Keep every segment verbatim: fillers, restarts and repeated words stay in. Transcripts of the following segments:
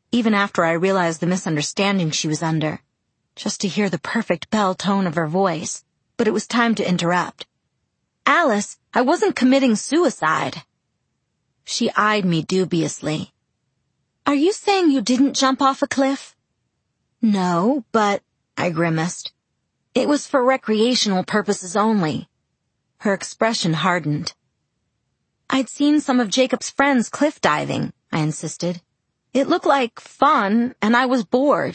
even after I realized the misunderstanding she was under, just to hear the perfect bell tone of her voice. But it was time to interrupt. "Alice, I wasn't committing suicide." She eyed me dubiously. "Are you saying you didn't jump off a cliff?" "No, but," I grimaced, "it was for recreational purposes only." Her expression hardened. "I'd seen some of Jacob's friends cliff diving," I insisted. "It looked like fun, and I was bored."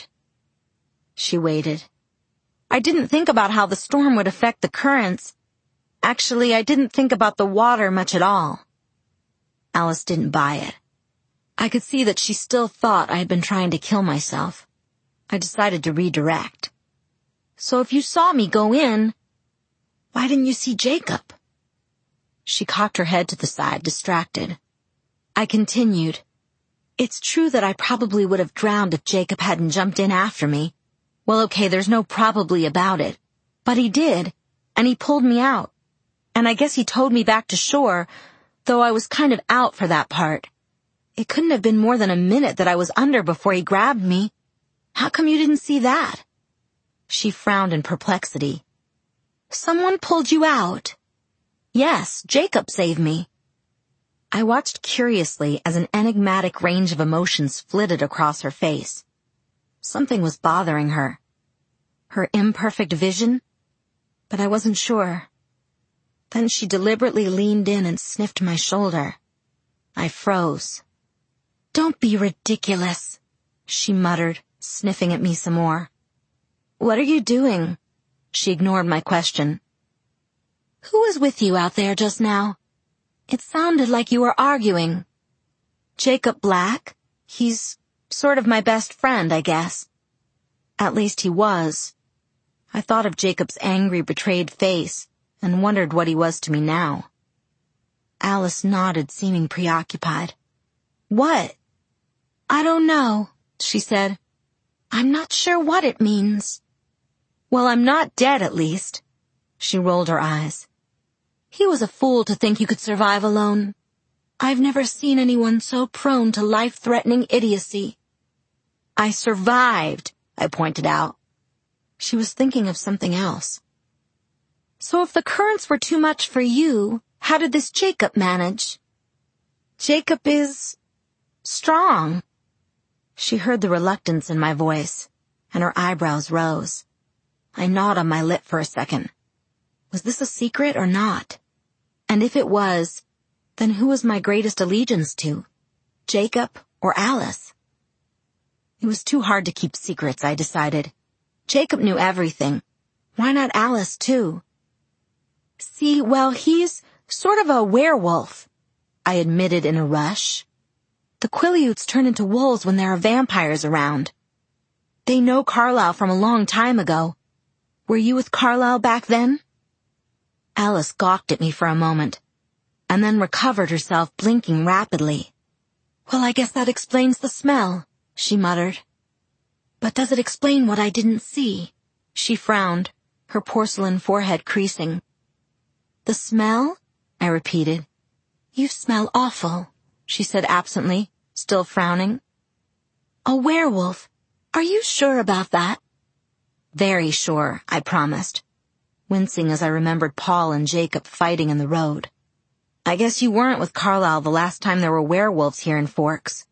She waited. "I didn't think about how the storm would affect the currents. Actually, I didn't think about the water much at all." Alice didn't buy it. I could see that she still thought I had been trying to kill myself. I decided to redirect. "So if you saw me go in, why didn't you see Jacob?" She cocked her head to the side, distracted. I continued. "It's true that I probably would have drowned if Jacob hadn't jumped in after me. Well, okay, there's no probably about it. But he did, and he pulled me out. And I guess he towed me back to shore, though I was kind of out for that part. It couldn't have been more than a minute that I was under before he grabbed me. How come you didn't see that?" She frowned in perplexity. "Someone pulled you out?" "Yes, Jacob saved me." I watched curiously as an enigmatic range of emotions flitted across her face. Something was bothering her. Her imperfect vision? But I wasn't sure. Then she deliberately leaned in and sniffed my shoulder. I froze. "Don't be ridiculous," she muttered, sniffing at me some more. "What are you doing?" She ignored my question. "Who was with you out there just now? It sounded like you were arguing." "Jacob Black. He's sort of my best friend, I guess." At least he was. I thought of Jacob's angry, betrayed face and wondered what he was to me now. Alice nodded, seeming preoccupied. "What?" "I don't know," she said. "I'm not sure what it means." "Well, I'm not dead, at least." She rolled her eyes. "He was a fool to think you could survive alone. I've never seen anyone so prone to life-threatening idiocy." "I survived," I pointed out. She was thinking of something else. "So if the currents were too much for you, how did this Jacob manage?" "Jacob is strong." She heard the reluctance in my voice, and her eyebrows rose. I gnawed on my lip for a second. Was this a secret or not? And if it was, then who was my greatest allegiance to? Jacob or Alice? It was too hard to keep secrets, I decided. Jacob knew everything. Why not Alice, too? "See, well, he's sort of a werewolf," I admitted in a rush. "The Quileutes turn into wolves when there are vampires around. They know Carlisle from a long time ago. Were you with Carlisle back then?" Alice gawked at me for a moment, and then recovered herself, blinking rapidly. "Well, I guess that explains the smell," she muttered. "But does it explain what I didn't see?" She frowned, her porcelain forehead creasing. "The smell?" I repeated. "You smell awful," she said absently, still frowning. "A werewolf. Are you sure about that?" "Very sure," I promised, wincing as I remembered Paul and Jacob fighting in the road. "I guess you weren't with Carlisle the last time there were werewolves here in Forks."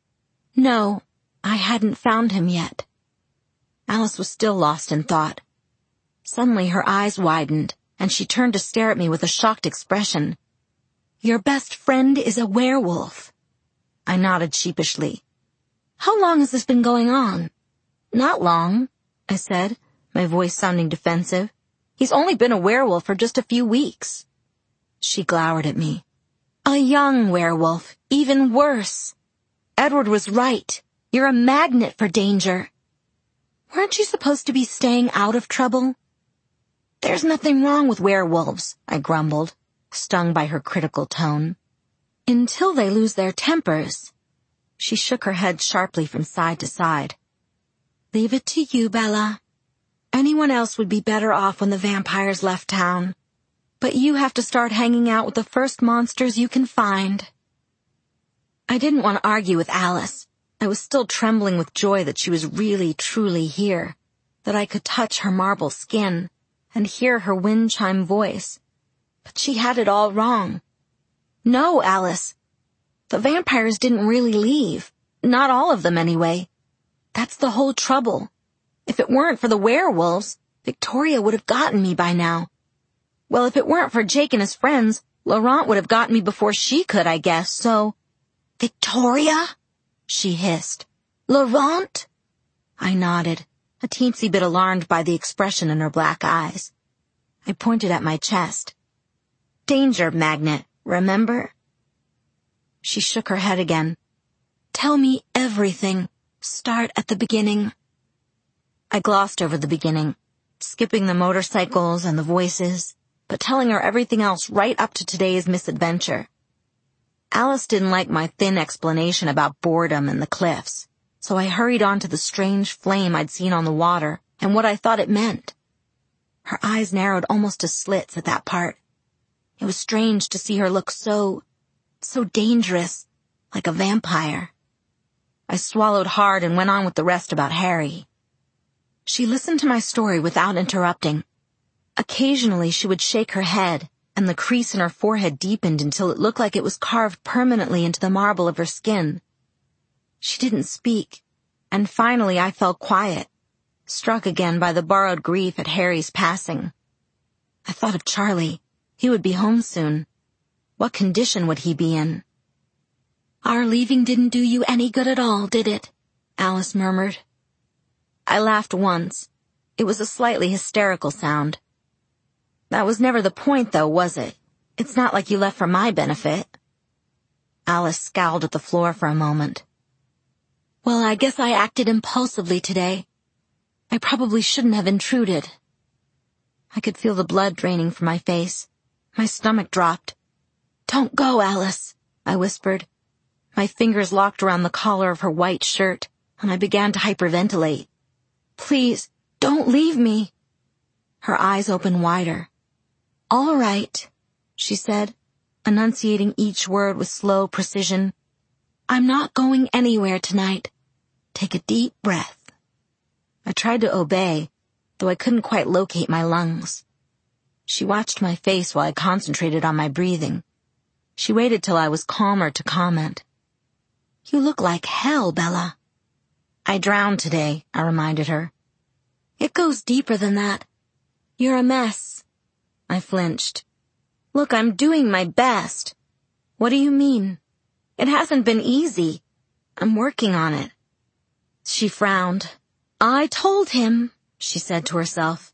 "No, I hadn't found him yet." Alice was still lost in thought. Suddenly her eyes widened, and she turned to stare at me with a shocked expression. "Your best friend is a werewolf." I nodded sheepishly. "How long has this been going on?" "Not long," I said, my voice sounding defensive. "He's only been a werewolf for just a few weeks." She glowered at me. "A young werewolf, even worse. Edward was right. You're a magnet for danger. Weren't you supposed to be staying out of trouble?" "There's nothing wrong with werewolves," I grumbled, stung by her critical tone. "Until they lose their tempers." She shook her head sharply from side to side. "Leave it to you, Bella. Anyone else would be better off when the vampires left town. But you have to start hanging out with the first monsters you can find." I didn't want to argue with Alice, I was still trembling with joy that she was really, truly here, that I could touch her marble skin and hear her wind chime voice. But she had it all wrong. No, Alice. The vampires didn't really leave. Not all of them, anyway. That's the whole trouble. If it weren't for the werewolves, Victoria would have gotten me by now. Well, if it weren't for Jake and his friends, Laurent would have gotten me before she could, I guess, so... Victoria? She hissed. Laurent? I nodded, a teensy bit alarmed by the expression in her black eyes. I pointed at my chest. Danger magnet, remember? She shook her head again. Tell me everything. Start at the beginning. I glossed over the beginning, skipping the motorcycles and the voices, but telling her everything else right up to today's misadventure. Alice didn't like my thin explanation about boredom and the cliffs, so I hurried on to the strange flame I'd seen on the water and what I thought it meant. Her eyes narrowed almost to slits at that part. It was strange to see her look so, so dangerous, like a vampire. I swallowed hard and went on with the rest about Harry. She listened to my story without interrupting. Occasionally she would shake her head, and the crease in her forehead deepened until it looked like it was carved permanently into the marble of her skin. She didn't speak, and finally I fell quiet, struck again by the borrowed grief at Harry's passing. I thought of Charlie. He would be home soon. What condition would he be in? Our leaving didn't do you any good at all, did it? Alice murmured. I laughed once. It was a slightly hysterical sound. That was never the point, though, was it? It's not like you left for my benefit. Alice scowled at the floor for a moment. Well, I guess I acted impulsively today. I probably shouldn't have intruded. I could feel the blood draining from my face. My stomach dropped. Don't go, Alice, I whispered. My fingers locked around the collar of her white shirt, and I began to hyperventilate. Please, don't leave me. Her eyes opened wider. All right, she said, enunciating each word with slow precision. I'm not going anywhere tonight. Take a deep breath. I tried to obey, though I couldn't quite locate my lungs. She watched my face while I concentrated on my breathing. She waited till I was calmer to comment. You look like hell, Bella. I drowned today, I reminded her. It goes deeper than that. You're a mess. I flinched. Look, I'm doing my best. What do you mean? It hasn't been easy. I'm working on it. She frowned. I told him, she said to herself.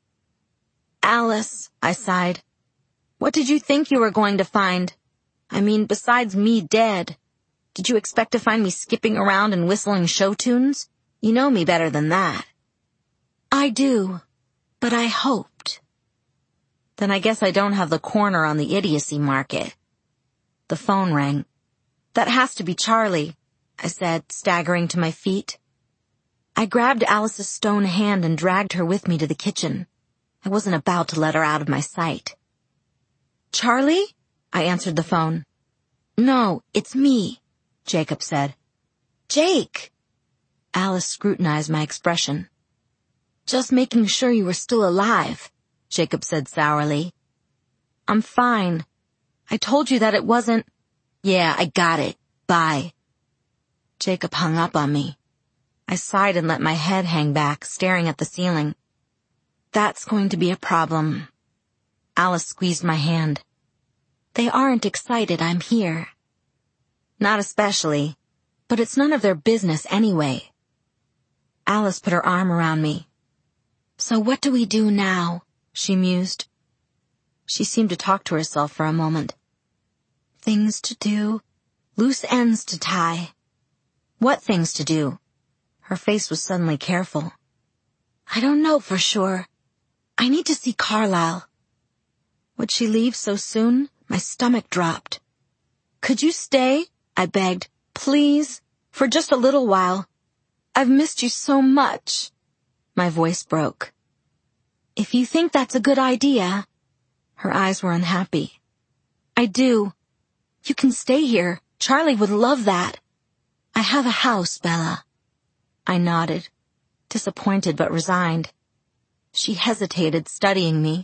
Alice, I sighed. What did you think you were going to find? I mean, besides me dead. Did you expect to find me skipping around and whistling show tunes? You know me better than that. I do, but I hoped. Then I guess I don't have the corner on the idiocy market. The phone rang. That has to be Charlie, I said, staggering to my feet. I grabbed Alice's stone hand and dragged her with me to the kitchen. I wasn't about to let her out of my sight. Charlie? I answered the phone. No, it's me, Jacob said. Jake! Alice scrutinized my expression. Just making sure you were still alive, Jacob said sourly. I'm fine. I told you that it wasn't... Yeah, I got it. Bye. Jacob hung up on me. I sighed and let my head hang back, staring at the ceiling. That's going to be a problem. Alice squeezed my hand. They aren't excited I'm here. Not especially, but it's none of their business anyway. Alice put her arm around me. So what do we do now? She mused. She seemed to talk to herself for a moment. Things to do, loose ends to tie. What things to do? Her face was suddenly careful. I don't know for sure. I need to see Carlisle. Would she leave so soon? My stomach dropped. Could you stay? I begged. Please, for just a little while. I've missed you so much. My voice broke. If you think that's a good idea. Her eyes were unhappy. I do. You can stay here. Charlie would love that. I have a house, Bella. I nodded, disappointed but resigned. She hesitated, studying me.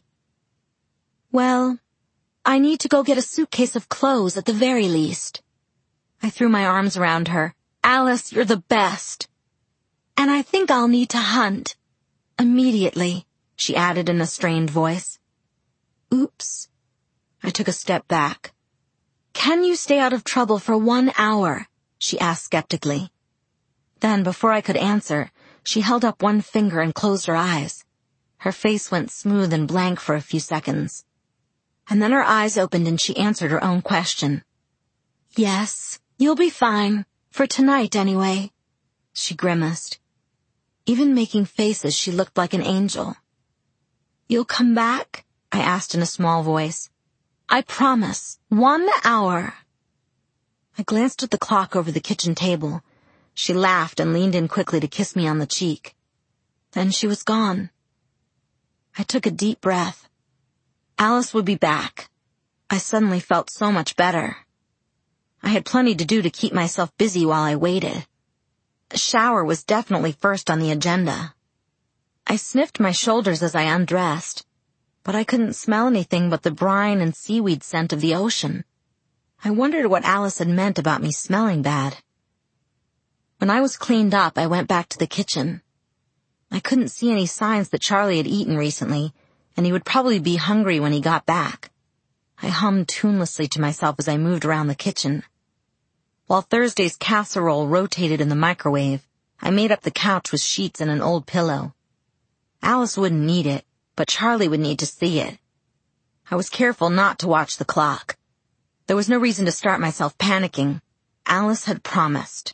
Well, I need to go get a suitcase of clothes at the very least. I threw my arms around her. Alice, you're the best. And I think I'll need to hunt. Immediately, she added in a strained voice. Oops. I took a step back. Can you stay out of trouble for one hour? She asked skeptically. Then, before I could answer, she held up one finger and closed her eyes. Her face went smooth and blank for a few seconds. And then her eyes opened and she answered her own question. Yes, you'll be fine. For tonight, anyway. She grimaced. Even making faces, she looked like an angel. You'll come back? I asked in a small voice. I promise. One hour. I glanced at the clock over the kitchen table. She laughed and leaned in quickly to kiss me on the cheek. Then she was gone. I took a deep breath. Alice would be back. I suddenly felt so much better. I had plenty to do to keep myself busy while I waited. A shower was definitely first on the agenda. I sniffed my shoulders as I undressed, but I couldn't smell anything but the brine and seaweed scent of the ocean. I wondered what Alice had meant about me smelling bad. When I was cleaned up, I went back to the kitchen. I couldn't see any signs that Charlie had eaten recently, and he would probably be hungry when he got back. I hummed tunelessly to myself as I moved around the kitchen. While Thursday's casserole rotated in the microwave, I made up the couch with sheets and an old pillow. Alice wouldn't need it, but Charlie would need to see it. I was careful not to watch the clock. There was no reason to start myself panicking. Alice had promised.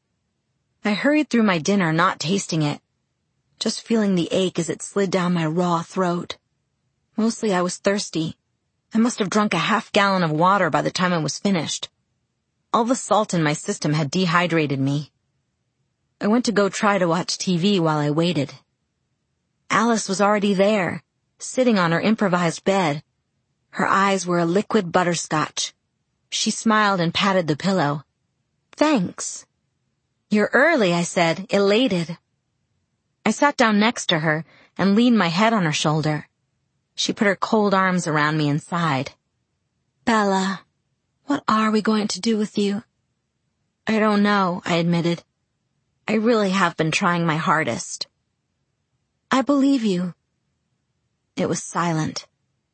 I hurried through my dinner, not tasting it, just feeling the ache as it slid down my raw throat. Mostly I was thirsty. I must have drunk a half gallon of water by the time I was finished. All the salt in my system had dehydrated me. I went to go try to watch T V while I waited. Alice was already there, sitting on her improvised bed. Her eyes were a liquid butterscotch. She smiled and patted the pillow. Thanks. You're early, I said, elated. I sat down next to her and leaned my head on her shoulder. She put her cold arms around me and sighed. Bella, what are we going to do with you? I don't know, I admitted. I really have been trying my hardest. I believe you. It was silent.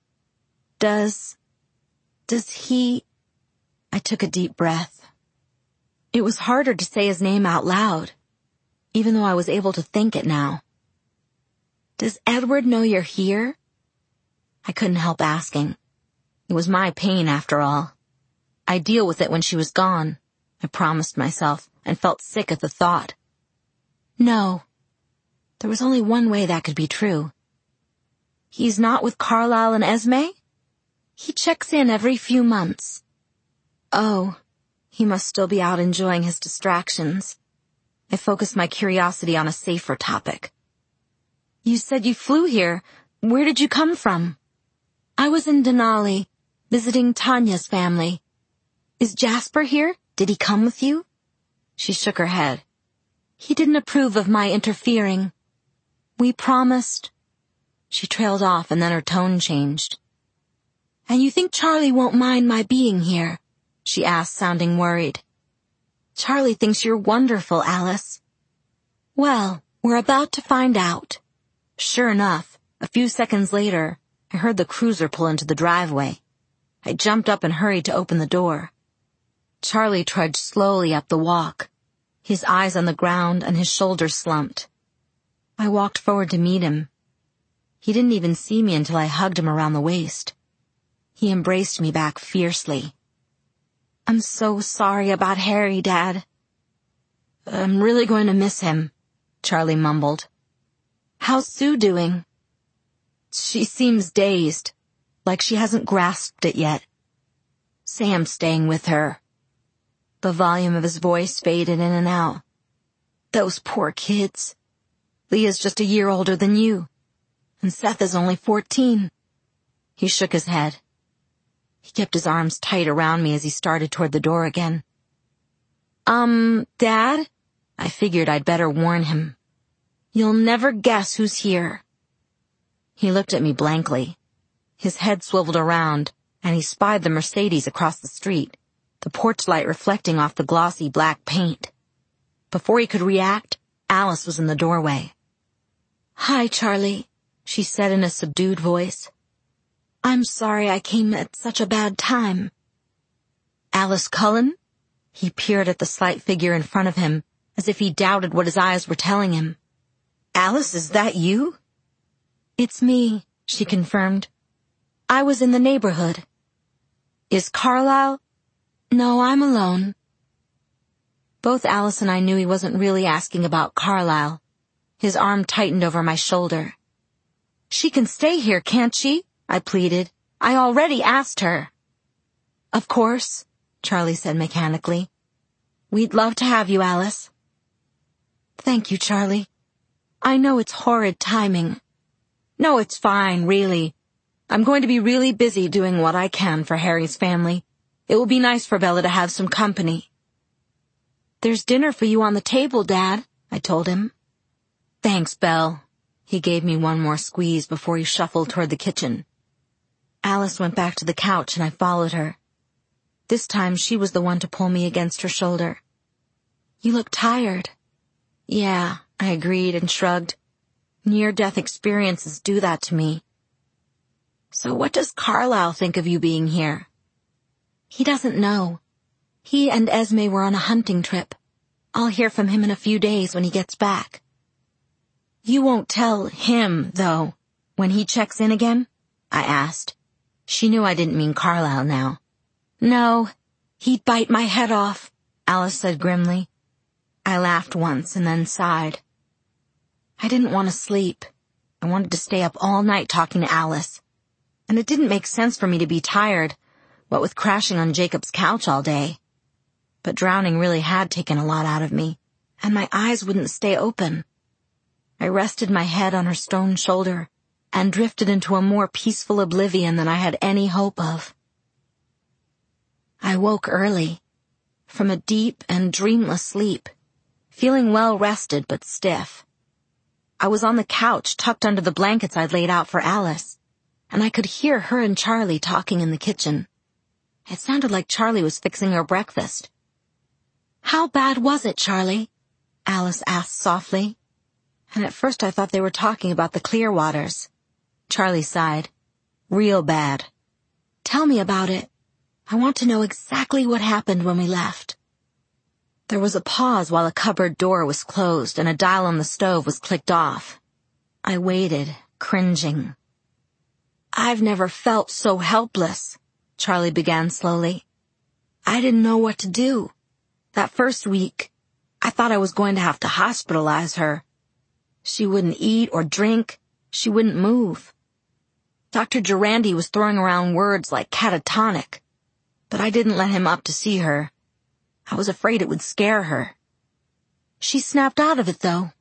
Does, does he... I took a deep breath. It was harder to say his name out loud, even though I was able to think it now. Does Edward know you're here? I couldn't help asking. It was my pain, after all. I'd deal with it when she was gone, I promised myself, and felt sick at the thought. No. There was only one way that could be true. He's not with Carlisle and Esme? He checks in every few months. Oh, he must still be out enjoying his distractions. I focused my curiosity on a safer topic. You said you flew here. Where did you come from? I was in Denali, visiting Tanya's family. Is Jasper here? Did he come with you? She shook her head. He didn't approve of my interfering. We promised. She trailed off and then her tone changed. And you think Charlie won't mind my being here? She asked, sounding worried. Charlie thinks you're wonderful, Alice. Well, we're about to find out. Sure enough, a few seconds later, I heard the cruiser pull into the driveway. I jumped up and hurried to open the door. Charlie trudged slowly up the walk, his eyes on the ground and his shoulders slumped. I walked forward to meet him. He didn't even see me until I hugged him around the waist. He embraced me back fiercely. I'm so sorry about Harry, Dad. I'm really going to miss him, Charlie mumbled. How's Sue doing? She seems dazed, like she hasn't grasped it yet. Sam's staying with her. The volume of his voice faded in and out. Those poor kids. Leah's just a year older than you, and Seth is only fourteen. He shook his head. He kept his arms tight around me as he started toward the door again. Um, Dad? I figured I'd better warn him. You'll never guess who's here. He looked at me blankly. His head swiveled around, and he spied the Mercedes across the street, the porch light reflecting off the glossy black paint. Before he could react, Alice was in the doorway. "Hi, Charlie," she said in a subdued voice. "I'm sorry I came at such a bad time." "Alice Cullen?" He peered at the slight figure in front of him, as if he doubted what his eyes were telling him. "Alice, is that you?" "It's me," she confirmed. "I was in the neighborhood." "Is Carlisle?" "No, I'm alone." Both Alice and I knew he wasn't really asking about Carlisle. His arm tightened over my shoulder. "She can stay here, can't she?" I pleaded. "I already asked her." "Of course," Charlie said mechanically. "We'd love to have you, Alice." "Thank you, Charlie. I know it's horrid timing." "No, it's fine, really. I'm going to be really busy doing what I can for Harry's family. It will be nice for Bella to have some company." "There's dinner for you on the table, Dad," I told him. "Thanks, Belle." He gave me one more squeeze before he shuffled toward the kitchen. Alice went back to the couch and I followed her. This time she was the one to pull me against her shoulder. "You look tired." "Yeah," I agreed and shrugged. Near-death experiences do that to me. "So what does Carlisle think of you being here?" "He doesn't know. He and Esme were on a hunting trip. I'll hear from him in a few days when he gets back." "You won't tell him, though, when he checks in again?" I asked. She knew I didn't mean Carlisle now. "No, he'd bite my head off," Alice said grimly. I laughed once and then sighed. I didn't want to sleep. I wanted to stay up all night talking to Alice. And it didn't make sense for me to be tired, what with crashing on Jacob's couch all day. But drowning really had taken a lot out of me, and my eyes wouldn't stay open. I rested my head on her stone shoulder and drifted into a more peaceful oblivion than I had any hope of. I woke early, from a deep and dreamless sleep, feeling well rested but stiff. I was on the couch tucked under the blankets I'd laid out for Alice, and I could hear her and Charlie talking in the kitchen. It sounded like Charlie was fixing her breakfast. "How bad was it, Charlie?" Alice asked softly. And at first I thought they were talking about the Clearwaters. Charlie sighed. "Real bad." "Tell me about it. I want to know exactly what happened when we left." There was a pause while a cupboard door was closed and a dial on the stove was clicked off. I waited, cringing. "I've never felt so helpless," Charlie began slowly. "I didn't know what to do. That first week, I thought I was going to have to hospitalize her. She wouldn't eat or drink. She wouldn't move. Doctor Durandi was throwing around words like catatonic, but I didn't let him up to see her. I was afraid it would scare her. She snapped out of it, though.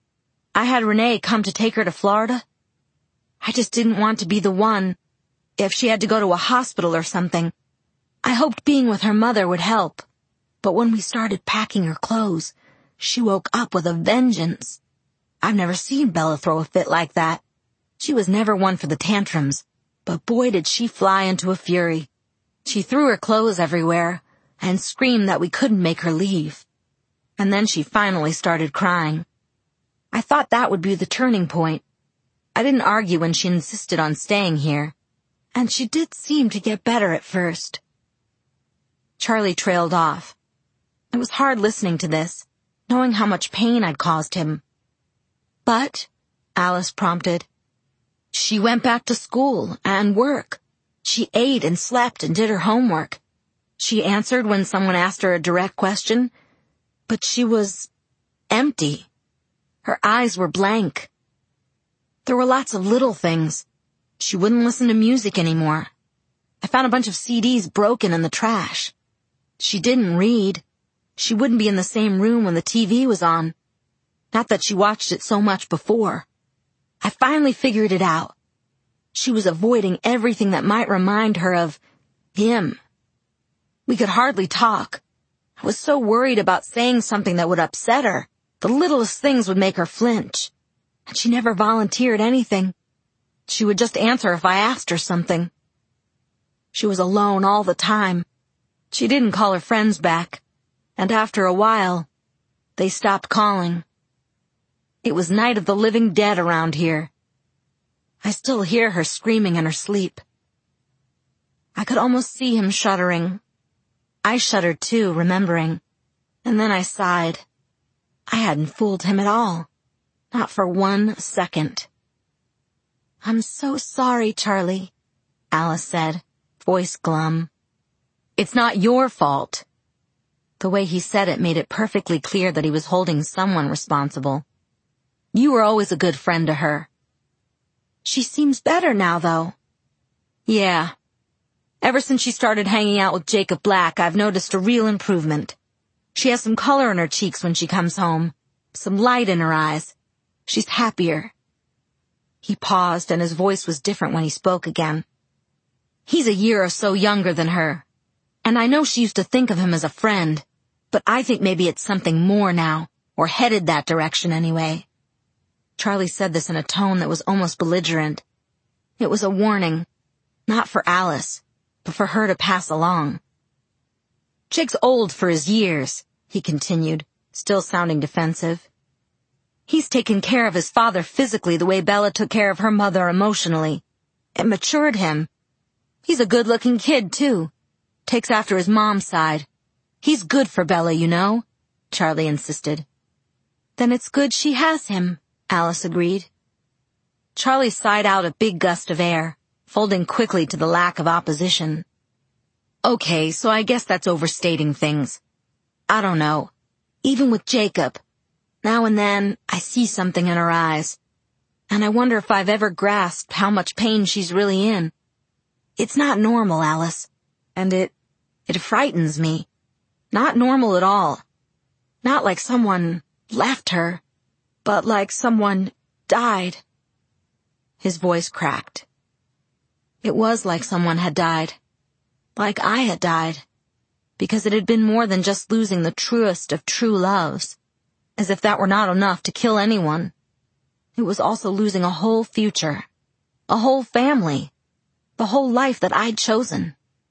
I had Renee come to take her to Florida. I just didn't want to be the one if she had to go to a hospital or something. I hoped being with her mother would help. But when we started packing her clothes, she woke up with a vengeance. I've never seen Bella throw a fit like that. She was never one for the tantrums, but boy did she fly into a fury. She threw her clothes everywhere and screamed that we couldn't make her leave. And then she finally started crying. I thought that would be the turning point. I didn't argue when she insisted on staying here, and she did seem to get better at first. Charlie trailed off. It was hard listening to this, knowing how much pain I'd caused him. "But," Alice prompted, "she went back to school and work. She ate and slept and did her homework. She answered when someone asked her a direct question, but she was empty. Her eyes were blank. There were lots of little things. She wouldn't listen to music anymore. I found a bunch of C Ds broken in the trash. She didn't read. She wouldn't be in the same room when the T V was on. Not that she watched it so much before. I finally figured it out. She was avoiding everything that might remind her of him. We could hardly talk. I was so worried about saying something that would upset her. The littlest things would make her flinch. And she never volunteered anything. She would just answer if I asked her something. She was alone all the time. She didn't call her friends back. And after a while, they stopped calling. It was night of the living dead around here. I still hear her screaming in her sleep. I could almost see him shuddering. I shuddered too, remembering. And then I sighed. I hadn't fooled him at all. Not for one second. "I'm so sorry, Charlie," Alice said, voice glum. "It's not your fault." The way he said it made it perfectly clear that he was holding someone responsible. "You were always a good friend to her." "She seems better now, though." "Yeah. Ever since she started hanging out with Jacob Black, I've noticed a real improvement. She has some color in her cheeks when she comes home, some light in her eyes. She's happier." He paused, and his voice was different when he spoke again. "He's a year or so younger than her, and I know she used to think of him as a friend, but I think maybe it's something more now, or headed that direction anyway." Charlie said this in a tone that was almost belligerent. It was a warning, not for Alice, but for her to pass along. "Jake's old for his years," he continued, still sounding defensive. "He's taken care of his father physically the way Bella took care of her mother emotionally. It matured him. He's a good-looking kid, too. Takes after his mom's side. He's good for Bella, you know," Charlie insisted. "Then it's good she has him," Alice agreed. Charlie sighed out a big gust of air, folding quickly to the lack of opposition. "Okay, so I guess that's overstating things. I don't know. Even with Jacob, now and then I see something in her eyes, and I wonder if I've ever grasped how much pain she's really in. It's not normal, Alice, and it, it frightens me. Not normal at all. Not like someone left her, but like someone died." His voice cracked. It was like someone had died. Like I had died. Because it had been more than just losing the truest of true loves. As if that were not enough to kill anyone. It was also losing a whole future. A whole family. The whole life that I'd chosen.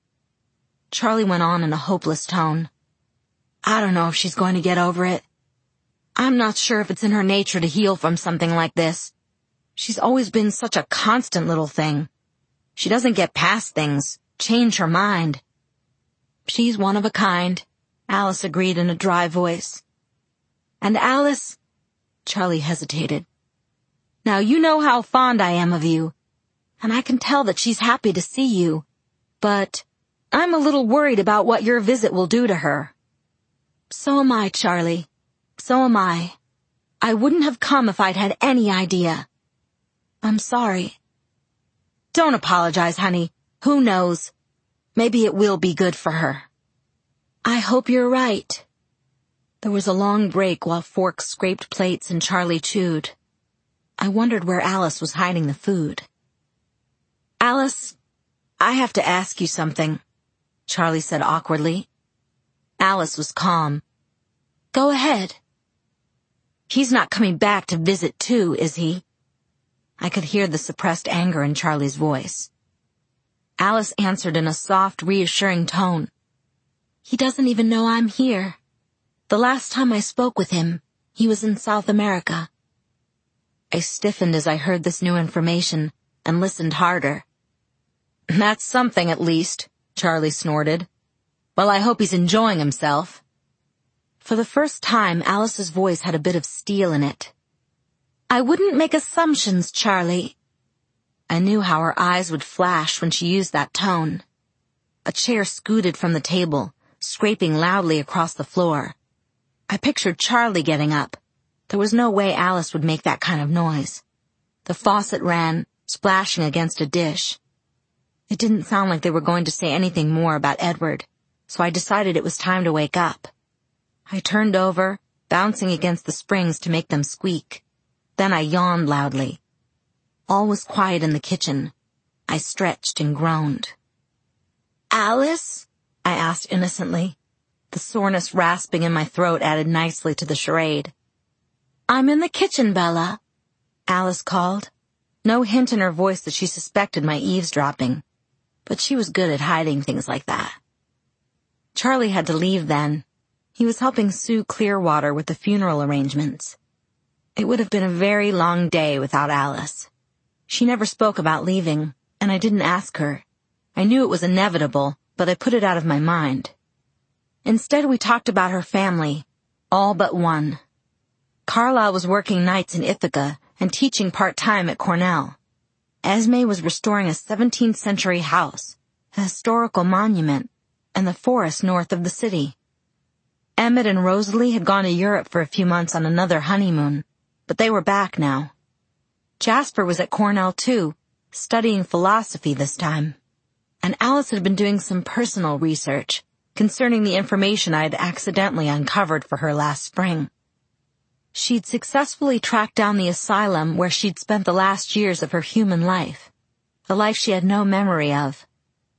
Charlie went on in a hopeless tone. "I don't know if she's going to get over it. I'm not sure if it's in her nature to heal from something like this. She's always been such a constant little thing. She doesn't get past things, change her mind." "She's one of a kind," Alice agreed in a dry voice. "And Alice," Charlie hesitated, "now you know how fond I am of you, and I can tell that she's happy to see you, but I'm a little worried about what your visit will do to her." "So am I, Charlie. So am I. I wouldn't have come if I'd had any idea. I'm sorry." "Don't apologize, honey. Who knows? Maybe it will be good for her." "I hope you're right." There was a long break while forks scraped plates and Charlie chewed. I wondered where Alice was hiding the food. "Alice, I have to ask you something," Charlie said awkwardly. Alice was calm. "Go ahead." "He's not coming back to visit too, is he?" I could hear the suppressed anger in Charlie's voice. Alice answered in a soft, reassuring tone. "He doesn't even know I'm here. The last time I spoke with him, he was in South America." I stiffened as I heard this new information and listened harder. "That's something, at least," Charlie snorted. "Well, I hope he's enjoying himself." For the first time, Alice's voice had a bit of steel in it. "I wouldn't make assumptions, Charlie." I knew how her eyes would flash when she used that tone. A chair scooted from the table, scraping loudly across the floor. I pictured Charlie getting up. There was no way Alice would make that kind of noise. The faucet ran, splashing against a dish. It didn't sound like they were going to say anything more about Edward, so I decided it was time to wake up. I turned over, bouncing against the springs to make them squeak. Then I yawned loudly. All was quiet in the kitchen. I stretched and groaned. "Alice?" I asked innocently. The soreness rasping in my throat added nicely to the charade. "I'm in the kitchen, Bella," Alice called. No hint in her voice that she suspected my eavesdropping, but she was good at hiding things like that. Charlie had to leave then. He was helping Sue Clearwater with the funeral arrangements. It would have been a very long day without Alice. She never spoke about leaving, and I didn't ask her. I knew it was inevitable, but I put it out of my mind. Instead, we talked about her family, all but one. Carlisle was working nights in Ithaca and teaching part-time at Cornell. Esme was restoring a seventeenth century house, a historical monument, and the forest north of the city. Emmett and Rosalie had gone to Europe for a few months on another honeymoon, but they were back now. Jasper was at Cornell too, studying philosophy this time. And Alice had been doing some personal research concerning the information I had accidentally uncovered for her last spring. She'd successfully tracked down the asylum where she'd spent the last years of her human life, a life she had no memory of.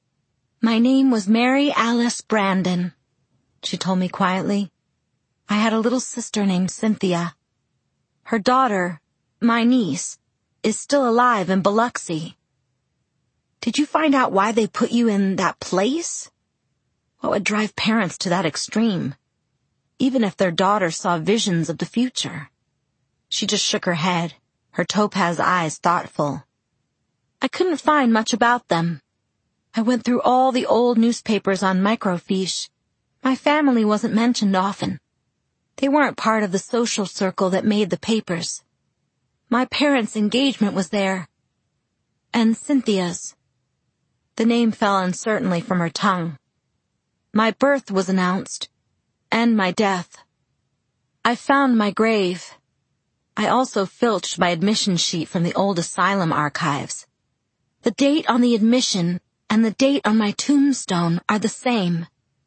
"My name was Mary Alice Brandon," she told me quietly. "I had a little sister named Cynthia. Her daughter, my niece, is still alive in Biloxi." "Did you find out why they put you in that place? What would drive parents to that extreme, even if their daughter saw visions of the future?" She just shook her head, her topaz eyes thoughtful. "I couldn't find much about them. I went through all the old newspapers on microfiche. My family wasn't mentioned often. They weren't part of the social circle that made the papers. My parents' engagement was there. And Cynthia's." The name fell uncertainly from her tongue. "My birth was announced, and my death. I found my grave. I also filched my admission sheet from the old asylum archives. The date on the admission and the date on my tombstone are the same."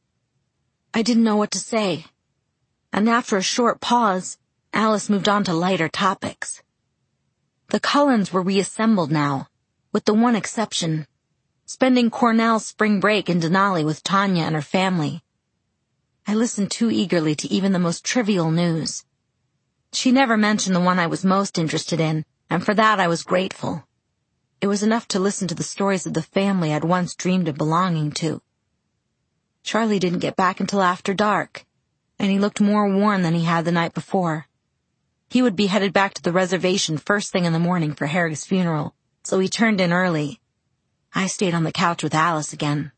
I didn't know what to say, and after a short pause, Alice moved on to lighter topics. The Cullens were reassembled now, with the one exception, spending Cornell's spring break in Denali with Tanya and her family. I listened too eagerly to even the most trivial news. She never mentioned the one I was most interested in, and for that I was grateful. It was enough to listen to the stories of the family I'd once dreamed of belonging to. Charlie didn't get back until after dark, and he looked more worn than he had the night before. He would be headed back to the reservation first thing in the morning for Harry's funeral, so he turned in early. I stayed on the couch with Alice again.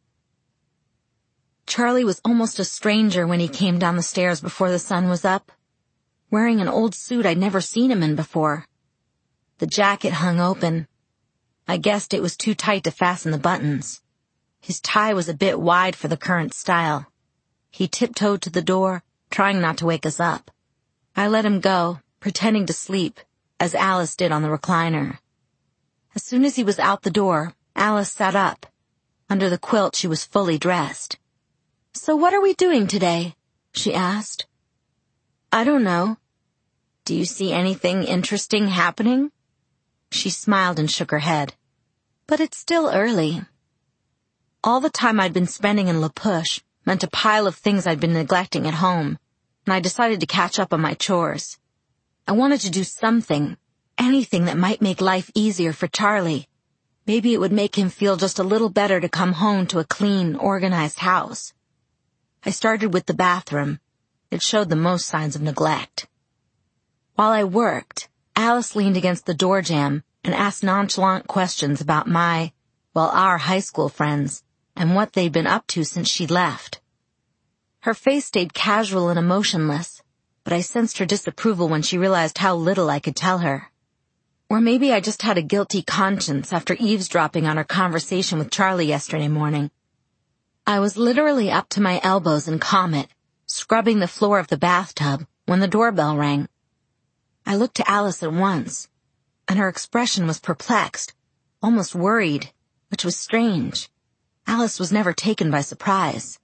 Charlie was almost a stranger when he came down the stairs before the sun was up, wearing an old suit I'd never seen him in before. The jacket hung open. I guessed it was too tight to fasten the buttons. His tie was a bit wide for the current style. He tiptoed to the door, trying not to wake us up. I let him go, pretending to sleep, as Alice did on the recliner. As soon as he was out the door, Alice sat up. Under the quilt, she was fully dressed. "So what are we doing today?" she asked. "I don't know. Do you see anything interesting happening?" She smiled and shook her head. "But it's still early." All the time I'd been spending in La Push meant a pile of things I'd been neglecting at home, and I decided to catch up on my chores. I wanted to do something, anything that might make life easier for Charlie. Maybe it would make him feel just a little better to come home to a clean, organized house. I started with the bathroom. It showed the most signs of neglect. While I worked, Alice leaned against the door jamb and asked nonchalant questions about my, well, our high school friends, and what they'd been up to since she'd left. Her face stayed casual and emotionless, but I sensed her disapproval when she realized how little I could tell her. Or maybe I just had a guilty conscience after eavesdropping on her conversation with Charlie yesterday morning. I was literally up to my elbows in Comet, scrubbing the floor of the bathtub, when the doorbell rang. I looked to Alice at once, and her expression was perplexed, almost worried, which was strange. Alice was never taken by surprise.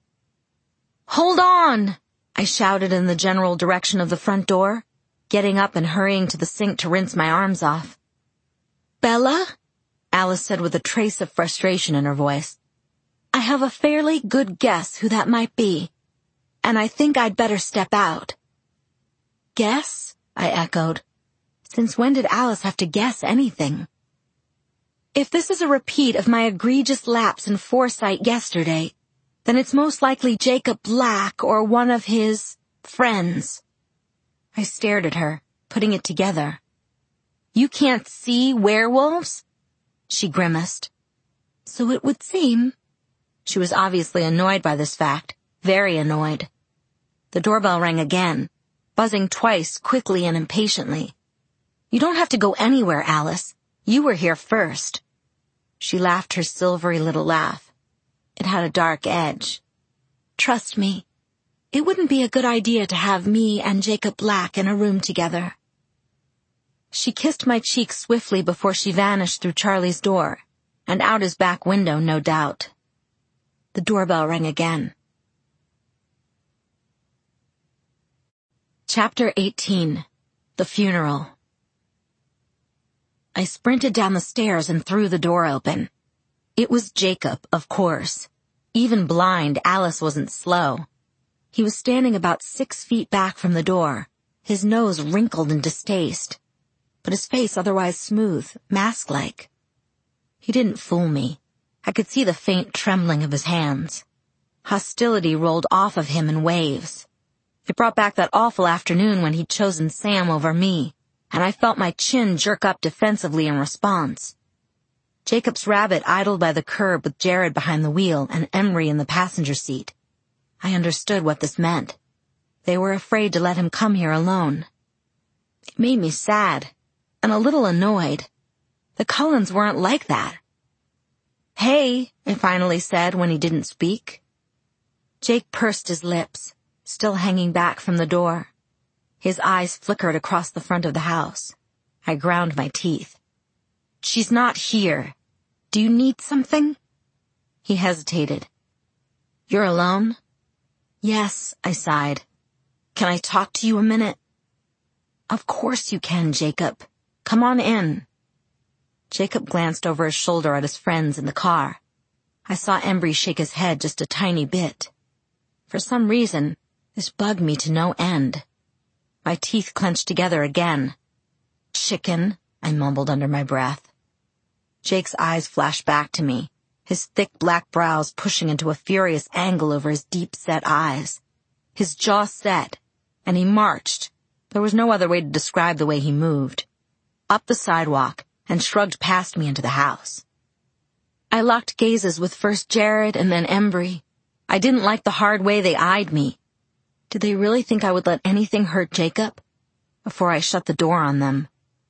"Hold on!" I shouted in the general direction of the front door, getting up and hurrying to the sink to rinse my arms off. "Bella?" Alice said with a trace of frustration in her voice. "I have a fairly good guess who that might be. and I think I'd better step out." "Guess?" I echoed. Since when did Alice have to guess anything? "If this is a repeat of my egregious lapse in foresight yesterday, then it's most likely Jacob Black or one of his friends." I stared at her, putting it together. "You can't see werewolves?" She grimaced. "So it would seem." She was obviously annoyed by this fact, very annoyed. The doorbell rang again, buzzing twice quickly and impatiently. "You don't have to go anywhere, Alice. You were here first." She laughed her silvery little laugh. It had a dark edge. "Trust me, it wouldn't be a good idea to have me and Jacob Black in a room together." She kissed my cheek swiftly before she vanished through Charlie's door, and out his back window, no doubt. The doorbell rang again. Chapter eighteen. The Funeral. I sprinted down the stairs and threw the door open. It was Jacob, of course. Even blind, Alice wasn't slow. He was standing about six feet back from the door, his nose wrinkled in distaste, but his face otherwise smooth, mask-like. He didn't fool me. I could see the faint trembling of his hands. Hostility rolled off of him in waves. It brought back that awful afternoon when he'd chosen Sam over me, and I felt my chin jerk up defensively in response. Jacob's rabbit idled by the curb with Jared behind the wheel and Emery in the passenger seat. I understood what this meant. They were afraid to let him come here alone. It made me sad, and a little annoyed. The Cullens weren't like that. "Hey," I finally said when he didn't speak. Jake pursed his lips, still hanging back from the door. His eyes flickered across the front of the house. I ground my teeth. "She's not here. Do you need something?" He hesitated. "You're alone?" "Yes," I sighed. "Can I talk to you a minute?" "Of course you can, Jacob. Come on in." Jacob glanced over his shoulder at his friends in the car. I saw Embry shake his head just a tiny bit. For some reason, this bugged me to no end. My teeth clenched together again. "Chicken," I mumbled under my breath. Jake's eyes flashed back to me, his thick black brows pushing into a furious angle over his deep-set eyes. His jaw set, and he marched. There was no other way to describe the way he moved. Up the sidewalk, and shrugged past me into the house. I locked gazes with first Jared and then Embry. I didn't like the hard way they eyed me. Did they really think I would let anything hurt Jacob? Before I shut the door on them.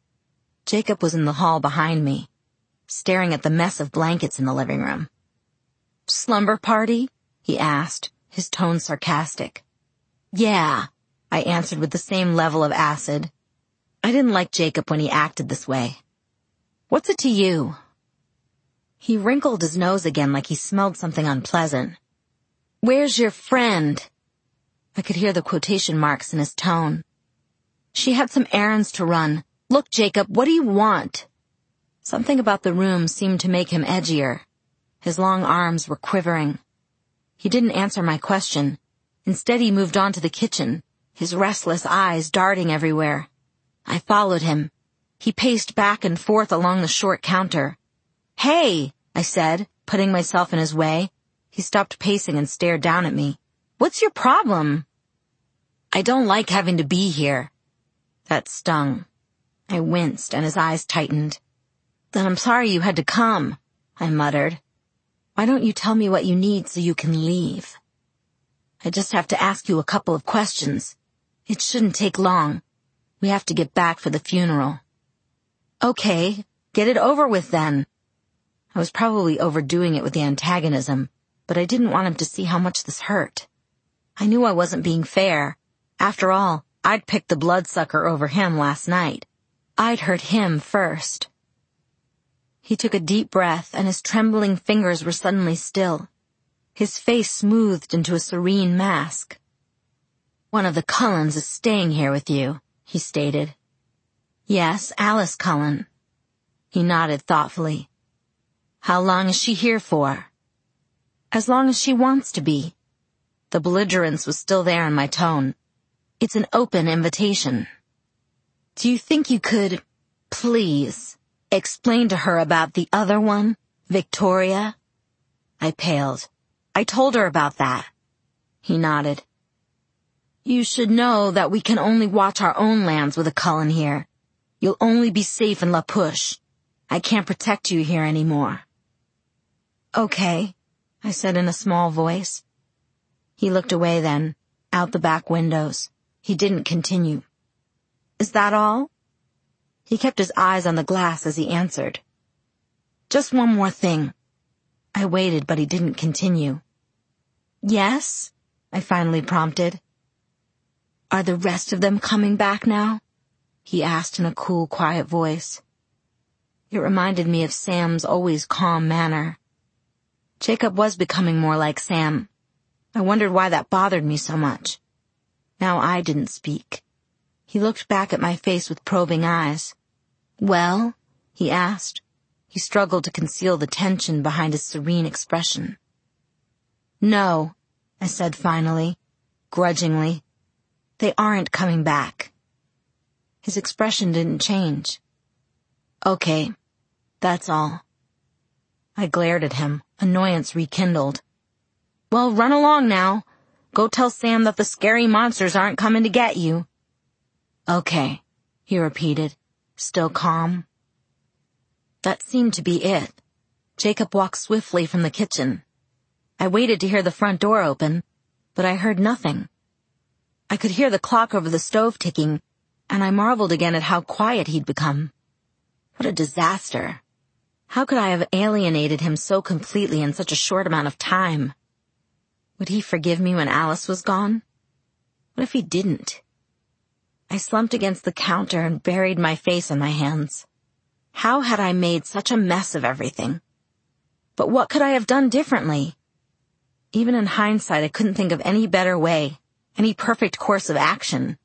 Jacob was in the hall behind me, staring at the mess of blankets in the living room. "Slumber party?" he asked, his tone sarcastic. "Yeah," I answered with the same level of acid. I didn't like Jacob when he acted this way. "What's it to you?" He wrinkled his nose again like he smelled something unpleasant. "Where's your friend?" I could hear the quotation marks in his tone. "She had some errands to run. Look, Jacob, what do you want?" Something about the room seemed to make him edgier. His long arms were quivering. He didn't answer my question. Instead, he moved on to the kitchen, his restless eyes darting everywhere. I followed him. He paced back and forth along the short counter. "Hey," I said, putting myself in his way. He stopped pacing and stared down at me. "What's your problem?" "I don't like having to be here." That stung. I winced and his eyes tightened. "Then I'm sorry you had to come," I muttered. "Why don't you tell me what you need so you can leave?" "I just have to ask you a couple of questions. It shouldn't take long. We have to get back for the funeral." "Okay, get it over with then." I was probably overdoing it with the antagonism, but I didn't want him to see how much this hurt. I knew I wasn't being fair. After all, I'd picked the bloodsucker over him last night. I'd hurt him first. He took a deep breath, and his trembling fingers were suddenly still. His face smoothed into a serene mask. "One of the Cullens is staying here with you," he stated. "Yes, Alice Cullen." He nodded thoughtfully. "How long is she here for?" "As long as she wants to be." The belligerence was still there in my tone. It's an open invitation. Do you think you could, please, explain to her about the other one, Victoria? I paled. I told her about that. He nodded. You should know that we can only watch our own lands with a Cullen here. You'll only be safe in La Push. I can't protect you here anymore. Okay, I said in a small voice. He looked away then, out the back windows. He didn't continue. Is that all? He kept his eyes on the glass as he answered. Just one more thing. I waited, but he didn't continue. Yes? I finally prompted. Are the rest of them coming back now? He asked in a cool, quiet voice. It reminded me of Sam's always calm manner. Jacob was becoming more like Sam. I wondered why that bothered me so much. Now I didn't speak. He looked back at my face with probing eyes. Well? He asked. He struggled to conceal the tension behind his serene expression. No, I said finally, grudgingly. They aren't coming back. His expression didn't change. Okay, that's all. I glared at him, annoyance rekindled. Well, run along now. Go tell Sam that the scary monsters aren't coming to get you. Okay, he repeated, still calm. That seemed to be it. Jacob walked swiftly from the kitchen. I waited to hear the front door open, but I heard nothing. I could hear the clock over the stove ticking, and I marveled again at how quiet he'd become. What a disaster. How could I have alienated him so completely in such a short amount of time? Would he forgive me when Alice was gone? What if he didn't? I slumped against the counter and buried my face in my hands. How had I made such a mess of everything? But what could I have done differently? Even in hindsight, I couldn't think of any better way, any perfect course of action.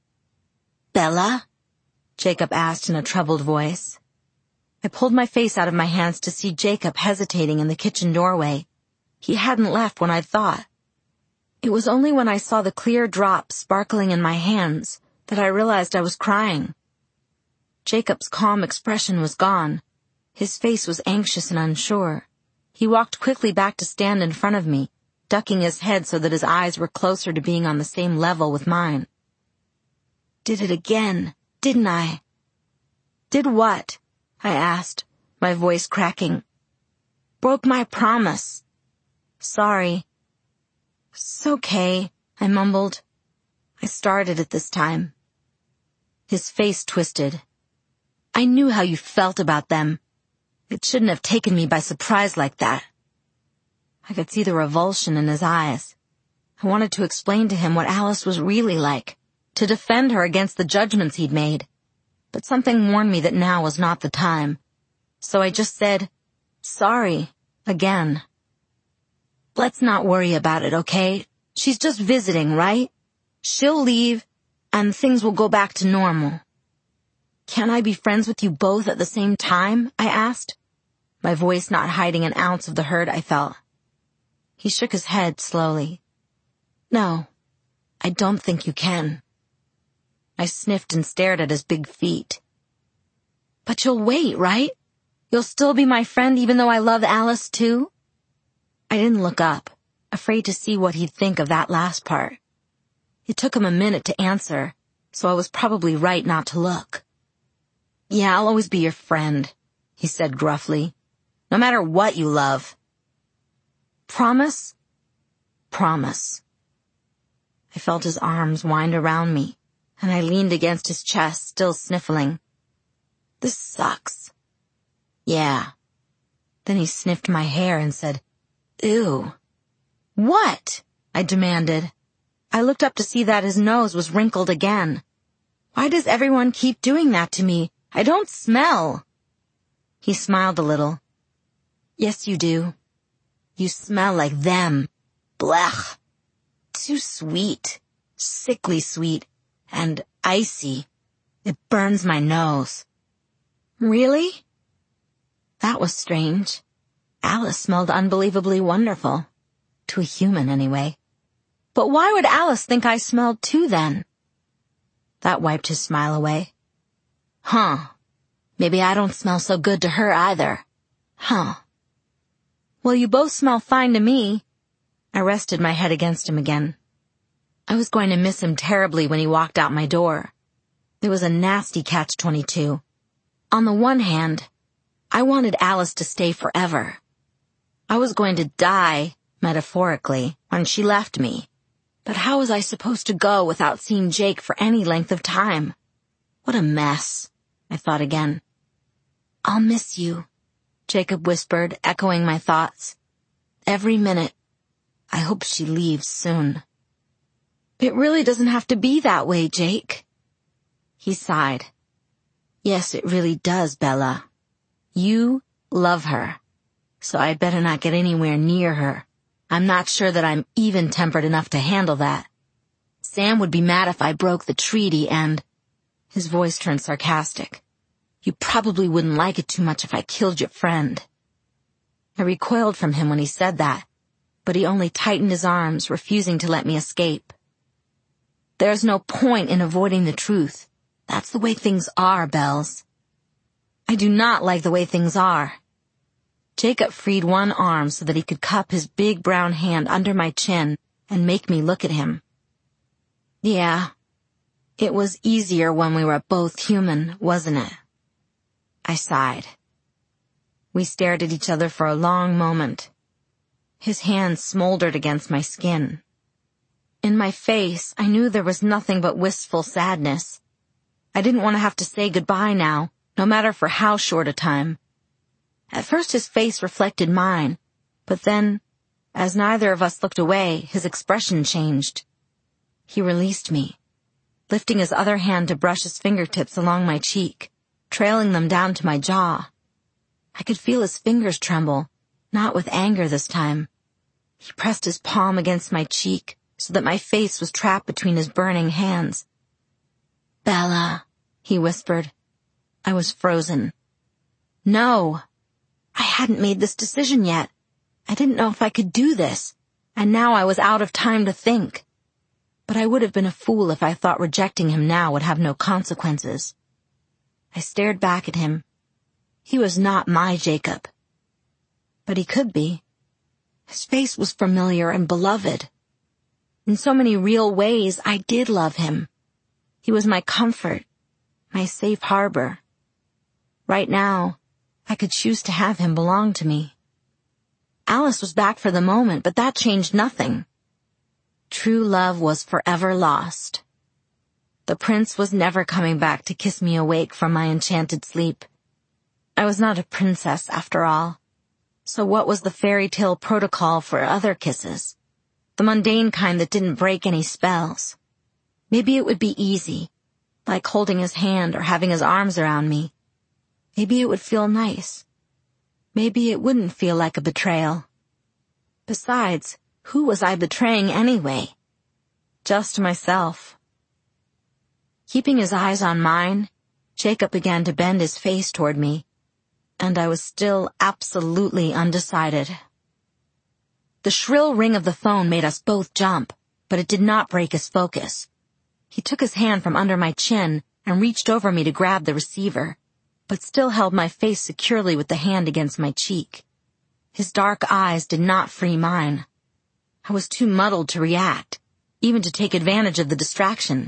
Bella? Jacob asked in a troubled voice. I pulled my face out of my hands to see Jacob hesitating in the kitchen doorway. He hadn't left when I'd thought. It was only when I saw the clear drops sparkling in my hands that I realized I was crying. Jacob's calm expression was gone. His face was anxious and unsure. He walked quickly back to stand in front of me, ducking his head so that his eyes were closer to being on the same level with mine. Did it again, didn't I? Did what? I asked, my voice cracking. Broke my promise. Sorry. It's okay, I mumbled. I started it this time. His face twisted. I knew how you felt about them. It shouldn't have taken me by surprise like that. I could see the revulsion in his eyes. I wanted to explain to him what Alice was really like, to defend her against the judgments he'd made. But something warned me that now was not the time. So I just said, sorry, again. Let's not worry about it, okay? She's just visiting, right? She'll leave, and things will go back to normal. Can I be friends with you both at the same time? I asked, my voice not hiding an ounce of the hurt I felt. He shook his head slowly. No, I don't think you can. I sniffed and stared at his big feet. But you'll wait, right? You'll still be my friend even though I love Alice too? I didn't look up, afraid to see what he'd think of that last part. It took him a minute to answer, so I was probably right not to look. Yeah, I'll always be your friend, he said gruffly. No matter what you love. Promise? Promise. I felt his arms wind around me, and I leaned against his chest, still sniffling. This sucks. Yeah. Then he sniffed my hair and said, Ew. What? I demanded. I looked up to see that his nose was wrinkled again. Why does everyone keep doing that to me? I don't smell. He smiled a little. Yes, you do. You smell like them. Blech. Too sweet. Sickly sweet. And icy. It burns my nose. Really? That was strange. Alice smelled unbelievably wonderful. To a human, anyway. But why would Alice think I smelled too then? That wiped his smile away. Huh. Maybe I don't smell so good to her either. Huh. Well, you both smell fine to me. I rested my head against him again. I was going to miss him terribly when he walked out my door. It was a nasty catch twenty-two. On the one hand, I wanted Alice to stay forever. I was going to die, metaphorically, when she left me. But how was I supposed to go without seeing Jake for any length of time? What a mess, I thought again. I'll miss you, Jacob whispered, echoing my thoughts. Every minute. I hope she leaves soon. It really doesn't have to be that way, Jake. He sighed. Yes, it really does, Bella. You love her, so I'd better not get anywhere near her. I'm not sure that I'm even-tempered enough to handle that. Sam would be mad if I broke the treaty and... His voice turned sarcastic. You probably wouldn't like it too much if I killed your friend. I recoiled from him when he said that, but he only tightened his arms, refusing to let me escape. There's no point in avoiding the truth. That's the way things are, Bells. I do not like the way things are. Jacob freed one arm so that he could cup his big brown hand under my chin and make me look at him. Yeah, it was easier when we were both human, wasn't it? I sighed. We stared at each other for a long moment. His hand smoldered against my skin. In my face, I knew there was nothing but wistful sadness. I didn't want to have to say goodbye now, no matter for how short a time. At first his face reflected mine, but then, as neither of us looked away, his expression changed. He released me, lifting his other hand to brush his fingertips along my cheek, trailing them down to my jaw. I could feel his fingers tremble, not with anger this time. He pressed his palm against my cheek so that my face was trapped between his burning hands. Bella, he whispered. I was frozen. No. I hadn't made this decision yet. I didn't know if I could do this, and now I was out of time to think. But I would have been a fool if I thought rejecting him now would have no consequences. I stared back at him. He was not my Jacob. But he could be. His face was familiar and beloved. In so many real ways, I did love him. He was my comfort, my safe harbor. Right now, I could choose to have him belong to me. Alice was back for the moment, but that changed nothing. True love was forever lost. The prince was never coming back to kiss me awake from my enchanted sleep. I was not a princess, after all. So what was the fairy tale protocol for other kisses? The mundane kind that didn't break any spells. Maybe it would be easy, like holding his hand or having his arms around me. Maybe it would feel nice. Maybe it wouldn't feel like a betrayal. Besides, who was I betraying anyway? Just myself. Keeping his eyes on mine, Jacob began to bend his face toward me, and I was still absolutely undecided. The shrill ring of the phone made us both jump, but it did not break his focus. He took his hand from under my chin and reached over me to grab the receiver, but still held my face securely with the hand against my cheek. His dark eyes did not free mine. I was too muddled to react, even to take advantage of the distraction.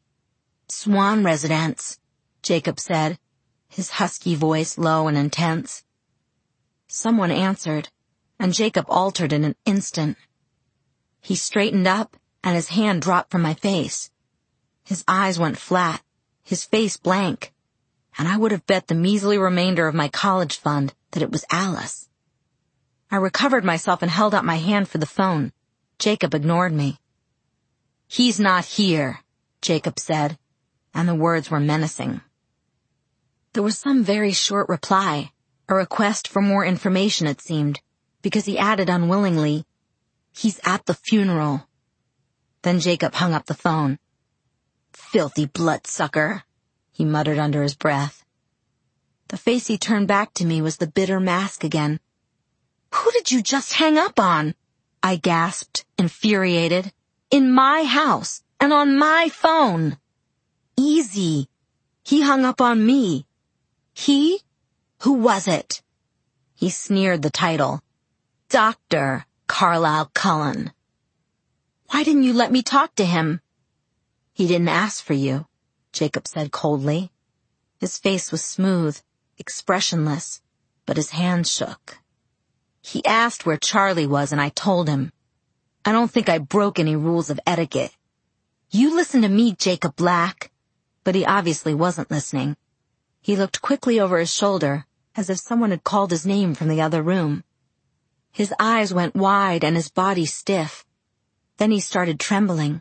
Swan Residence, Jacob said, his husky voice low and intense. Someone answered, and Jacob altered in an instant. He straightened up, and his hand dropped from my face. His eyes went flat, his face blank, and I would have bet the measly remainder of my college fund that it was Alice. I recovered myself and held out my hand for the phone. Jacob ignored me. He's not here, Jacob said, and the words were menacing. There was some very short reply, a request for more information, it seemed, because he added unwillingly, he's at the funeral. Then Jacob hung up the phone. Filthy bloodsucker, he muttered under his breath. The face he turned back to me was the bitter mask again. Who did you just hang up on? I gasped, infuriated. In my house. And on my phone. Easy. He hung up on me. He? Who was it? He sneered the title. Doctor Carlisle Cullen. Why didn't you let me talk to him? He didn't ask for you, Jacob said coldly. His face was smooth, expressionless, but his hands shook. He asked where Charlie was and I told him. I don't think I broke any rules of etiquette. You listen to me, Jacob Black. But he obviously wasn't listening. He looked quickly over his shoulder, as if someone had called his name from the other room. His eyes went wide and his body stiff. Then he started trembling.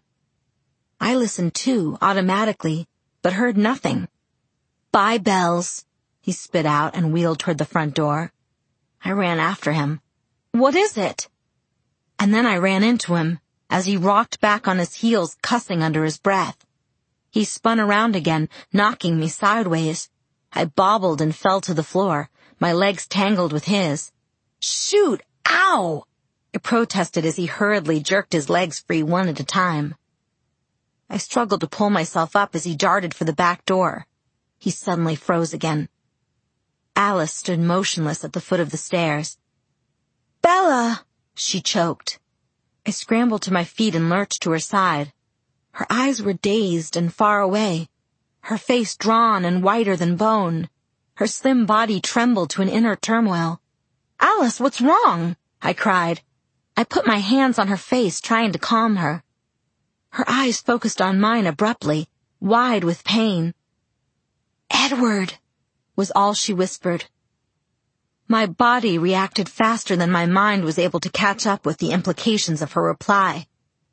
I listened too, automatically, but heard nothing. Bye, Bells, he spit out and wheeled toward the front door. I ran after him. What is it? And then I ran into him, as he rocked back on his heels, cussing under his breath. He spun around again, knocking me sideways. I bobbled and fell to the floor, my legs tangled with his. Shoot! Ow! I protested as he hurriedly jerked his legs free one at a time. I struggled to pull myself up as he darted for the back door. He suddenly froze again. Alice stood motionless at the foot of the stairs. Bella! She choked. I scrambled to my feet and lurched to her side. Her eyes were dazed and far away, her face drawn and whiter than bone. Her slim body trembled to an inner turmoil. Alice, what's wrong? I cried. I put my hands on her face, trying to calm her. Her eyes focused on mine abruptly, wide with pain. Edward, was all she whispered. My body reacted faster than my mind was able to catch up with the implications of her reply.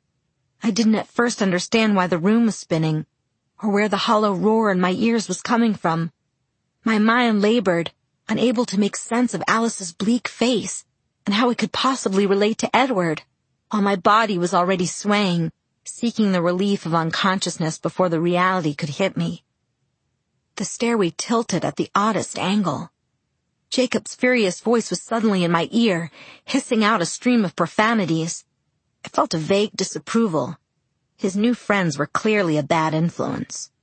I didn't at first understand why the room was spinning, or where the hollow roar in my ears was coming from. My mind labored, unable to make sense of Alice's bleak face, and how it could possibly relate to Edward, while my body was already swaying, seeking the relief of unconsciousness before the reality could hit me. The stairway tilted at the oddest angle. Jacob's furious voice was suddenly in my ear, hissing out a stream of profanities. I felt a vague disapproval. His new friends were clearly a bad influence.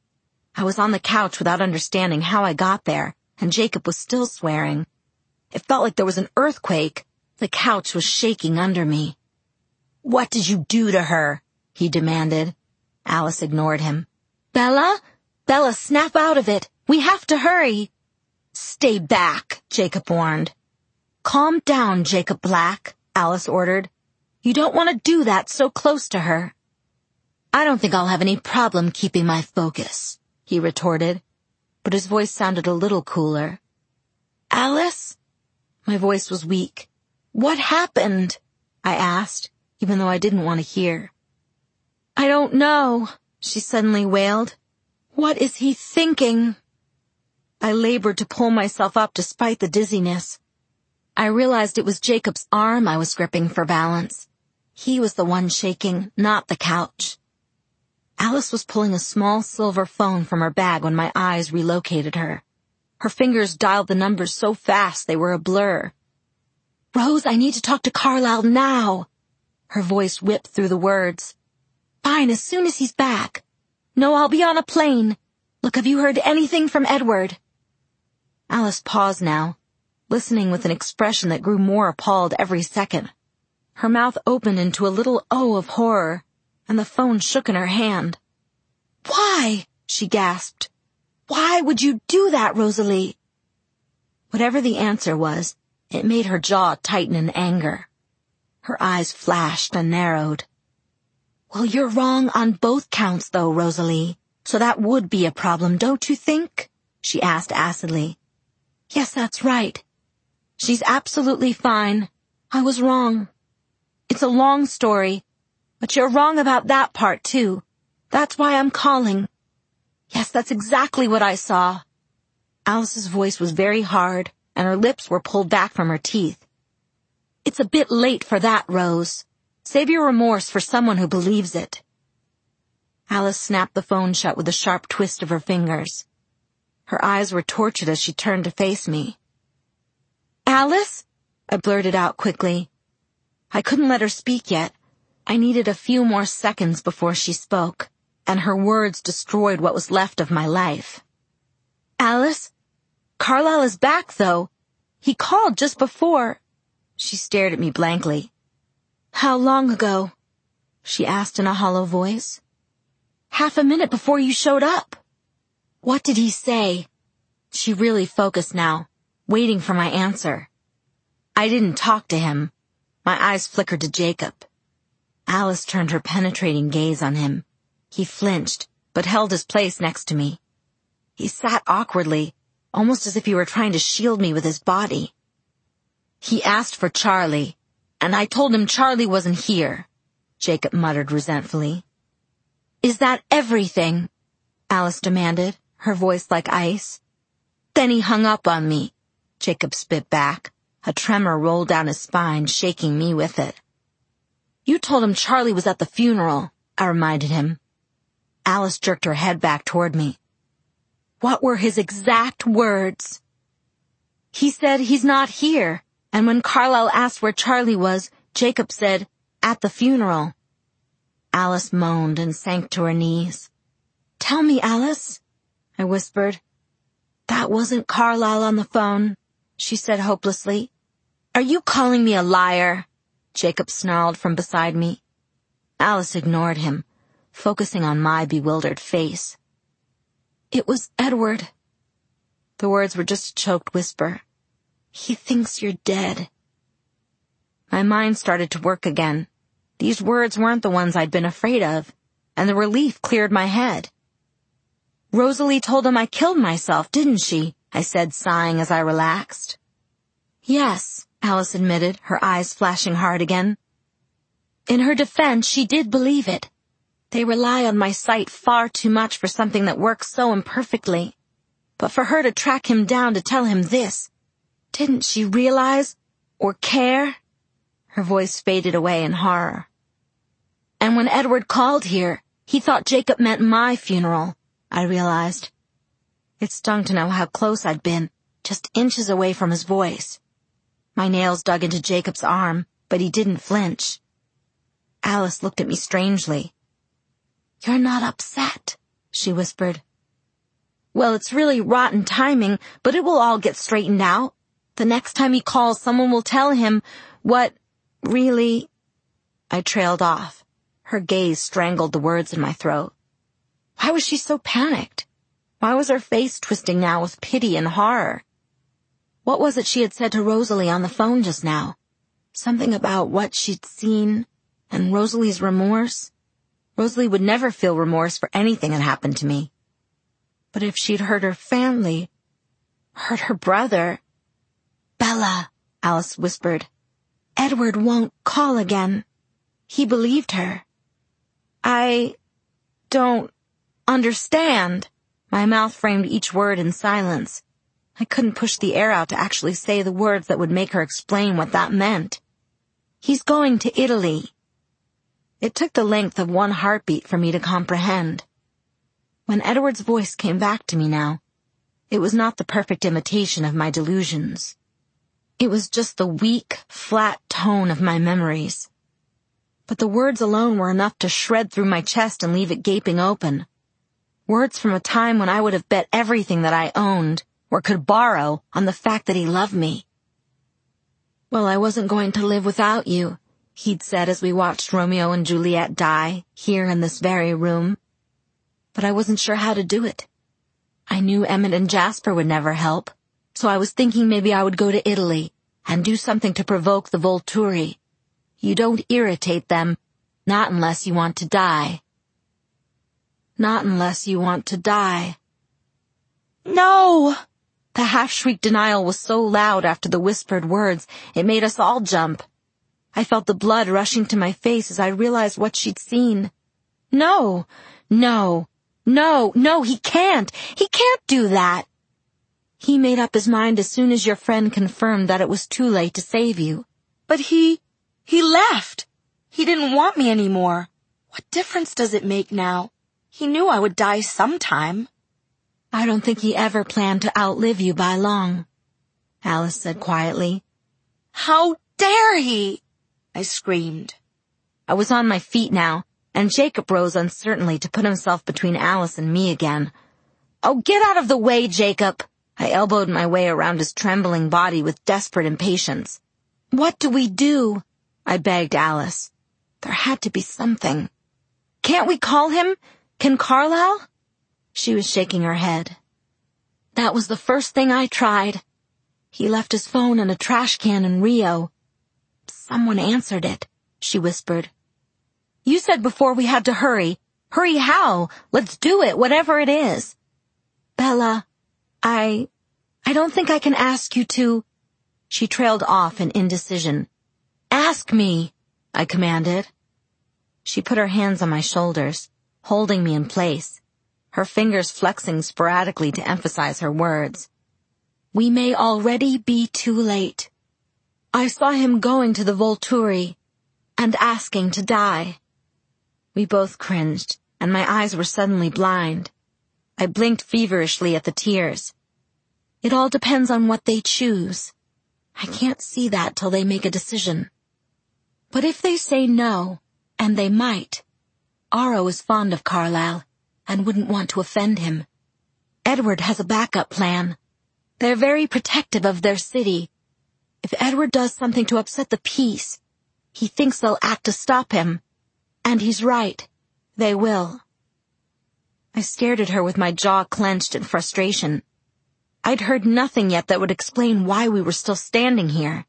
I was on the couch without understanding how I got there, and Jacob was still swearing. It felt like there was an earthquake. The couch was shaking under me. What did you do to her? He demanded. Alice ignored him. Bella? Bella, snap out of it. We have to hurry. Stay back, Jacob warned. Calm down, Jacob Black, Alice ordered. You don't want to do that so close to her. I don't think I'll have any problem keeping my focus, he retorted, but his voice sounded a little cooler. Alice? My voice was weak. What happened? I asked, even though I didn't want to hear. I don't know, she suddenly wailed. What is he thinking? I labored to pull myself up despite the dizziness. I realized it was Jacob's arm I was gripping for balance. He was the one shaking, not the couch. Alice was pulling a small silver phone from her bag when my eyes relocated her. Her fingers dialed the numbers so fast they were a blur. Rose, I need to talk to Carlisle now. Her voice whipped through the words. Fine, as soon as he's back. No, I'll be on a plane. Look, have you heard anything from Edward? Alice paused now, listening with an expression that grew more appalled every second. Her mouth opened into a little O of horror, and the phone shook in her hand. Why? She gasped. Why would you do that, Rosalie? Whatever the answer was, it made her jaw tighten in anger. Her eyes flashed and narrowed. Well, you're wrong on both counts, though, Rosalie. So that would be a problem, don't you think? She asked acidly. Yes, that's right. She's absolutely fine. I was wrong. It's a long story, but you're wrong about that part, too. That's why I'm calling. Yes, that's exactly what I saw. Alice's voice was very hard, and her lips were pulled back from her teeth. It's a bit late for that, Rose. Save your remorse for someone who believes it. Alice snapped the phone shut with a sharp twist of her fingers. Her eyes were tortured as she turned to face me. Alice? I blurted out quickly. I couldn't let her speak yet. I needed a few more seconds before she spoke, and her words destroyed what was left of my life. Alice? Carlisle is back, though. He called just before. She stared at me blankly. How long ago? She asked in a hollow voice. Half a minute before you showed up. What did he say? She really focused now, waiting for my answer. I didn't talk to him. My eyes flickered to Jacob. Alice turned her penetrating gaze on him. He flinched, but held his place next to me. He sat awkwardly, almost as if he were trying to shield me with his body. He asked for Charlie, and I told him Charlie wasn't here, Jacob muttered resentfully. Is that everything? Alice demanded, her voice like ice. Then he hung up on me, Jacob spit back. A tremor rolled down his spine, shaking me with it. You told him Charlie was at the funeral, I reminded him. Alice jerked her head back toward me. What were his exact words? He said he's not here, and when Carlisle asked where Charlie was, Jacob said, at the funeral. Alice moaned and sank to her knees. Tell me, Alice, I whispered. That wasn't Carlisle on the phone, she said hopelessly. Are you calling me a liar? Jacob snarled from beside me. Alice ignored him, focusing on my bewildered face. It was Edward. The words were just a choked whisper. He thinks you're dead. My mind started to work again. These words weren't the ones I'd been afraid of, and the relief cleared my head. Rosalie told him I killed myself, didn't she? I said, sighing as I relaxed. Yes, Alice admitted, her eyes flashing hard again. In her defense, she did believe it. They rely on my sight far too much for something that works so imperfectly. But for her to track him down to tell him this, didn't she realize or care? Her voice faded away in horror. And when Edward called here, he thought Jacob meant my funeral, I realized. It stung to know how close I'd been, just inches away from his voice. My nails dug into Jacob's arm, but he didn't flinch. Alice looked at me strangely. You're not upset, she whispered. Well, it's really rotten timing, but it will all get straightened out. The next time he calls, someone will tell him what, really... I trailed off. Her gaze strangled the words in my throat. Why was she so panicked? Why was her face twisting now with pity and horror? What was it she had said to Rosalie on the phone just now? Something about what she'd seen and Rosalie's remorse? Rosalie would never feel remorse for anything that happened to me. But if she'd hurt her family, hurt her brother... Bella, Alice whispered. Edward won't call again. He believed her. I don't understand. My mouth framed each word in silence. I couldn't push the air out to actually say the words that would make her explain what that meant. He's going to Italy. It took the length of one heartbeat for me to comprehend. When Edward's voice came back to me now, it was not the perfect imitation of my delusions. It was just the weak, flat tone of my memories. But the words alone were enough to shred through my chest and leave it gaping open. Words from a time when I would have bet everything that I owned, or could borrow, on the fact that he loved me. Well, I wasn't going to live without you, he'd said as we watched Romeo and Juliet die, here in this very room. But I wasn't sure how to do it. I knew Emmett and Jasper would never help, so I was thinking maybe I would go to Italy and do something to provoke the Volturi. You don't irritate them, not unless you want to die. Not unless you want to die. No! The half-shriek denial was so loud after the whispered words, it made us all jump. I felt the blood rushing to my face as I realized what she'd seen. No, no, no, no, he can't. He can't do that. He made up his mind as soon as your friend confirmed that it was too late to save you. But he, he left. He didn't want me anymore. What difference does it make now? He knew I would die sometime. I don't think he ever planned to outlive you by long, Alice said quietly. How dare he? I screamed. I was on my feet now, and Jacob rose uncertainly to put himself between Alice and me again. "Oh, get out of the way, Jacob!" I elbowed my way around his trembling body with desperate impatience. "What do we do?" I begged Alice. There had to be something. "Can't we call him? Can Carlisle?" She was shaking her head. "That was the first thing I tried. He left his phone in a trash can in Rio." "Someone answered it," she whispered. "You said before we had to hurry. Hurry how? Let's do it, whatever it is." "Bella, I... I don't think I can ask you to..." She trailed off in indecision. "Ask me," I commanded. She put her hands on my shoulders, holding me in place, her fingers flexing sporadically to emphasize her words. "We may already be too late. I saw him going to the Volturi and asking to die." We both cringed, and my eyes were suddenly blind. I blinked feverishly at the tears. "It all depends on what they choose. I can't see that till they make a decision. But if they say no, and they might, Aro is fond of Carlisle and wouldn't want to offend him. Edward has a backup plan. They're very protective of their city. If Edward does something to upset the peace, he thinks they'll act to stop him. And he's right. They will." I stared at her with my jaw clenched in frustration. I'd heard nothing yet that would explain why we were still standing here.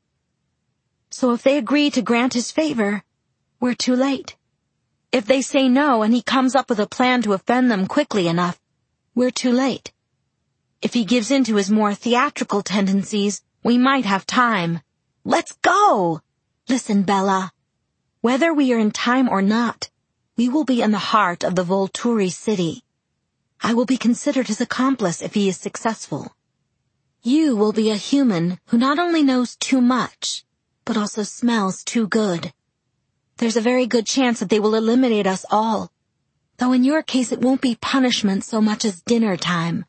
"So if they agree to grant his favor, we're too late. If they say no and he comes up with a plan to offend them quickly enough, we're too late. If he gives in to his more theatrical tendencies, we might have time. Let's go! Listen, Bella. Whether we are in time or not, we will be in the heart of the Volturi city. I will be considered his accomplice if he is successful. You will be a human who not only knows too much, but also smells too good. There's a very good chance that they will eliminate us all, though in your case it won't be punishment so much as dinner time."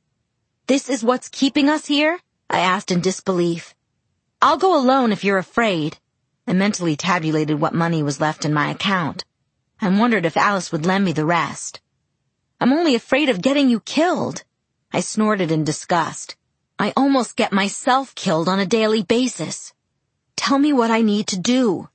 "This is what's keeping us here?" I asked in disbelief. "I'll go alone if you're afraid." I mentally tabulated what money was left in my account, and wondered if Alice would lend me the rest. "I'm only afraid of getting you killed." I snorted in disgust. "I almost get myself killed on a daily basis. Tell me what I need to do."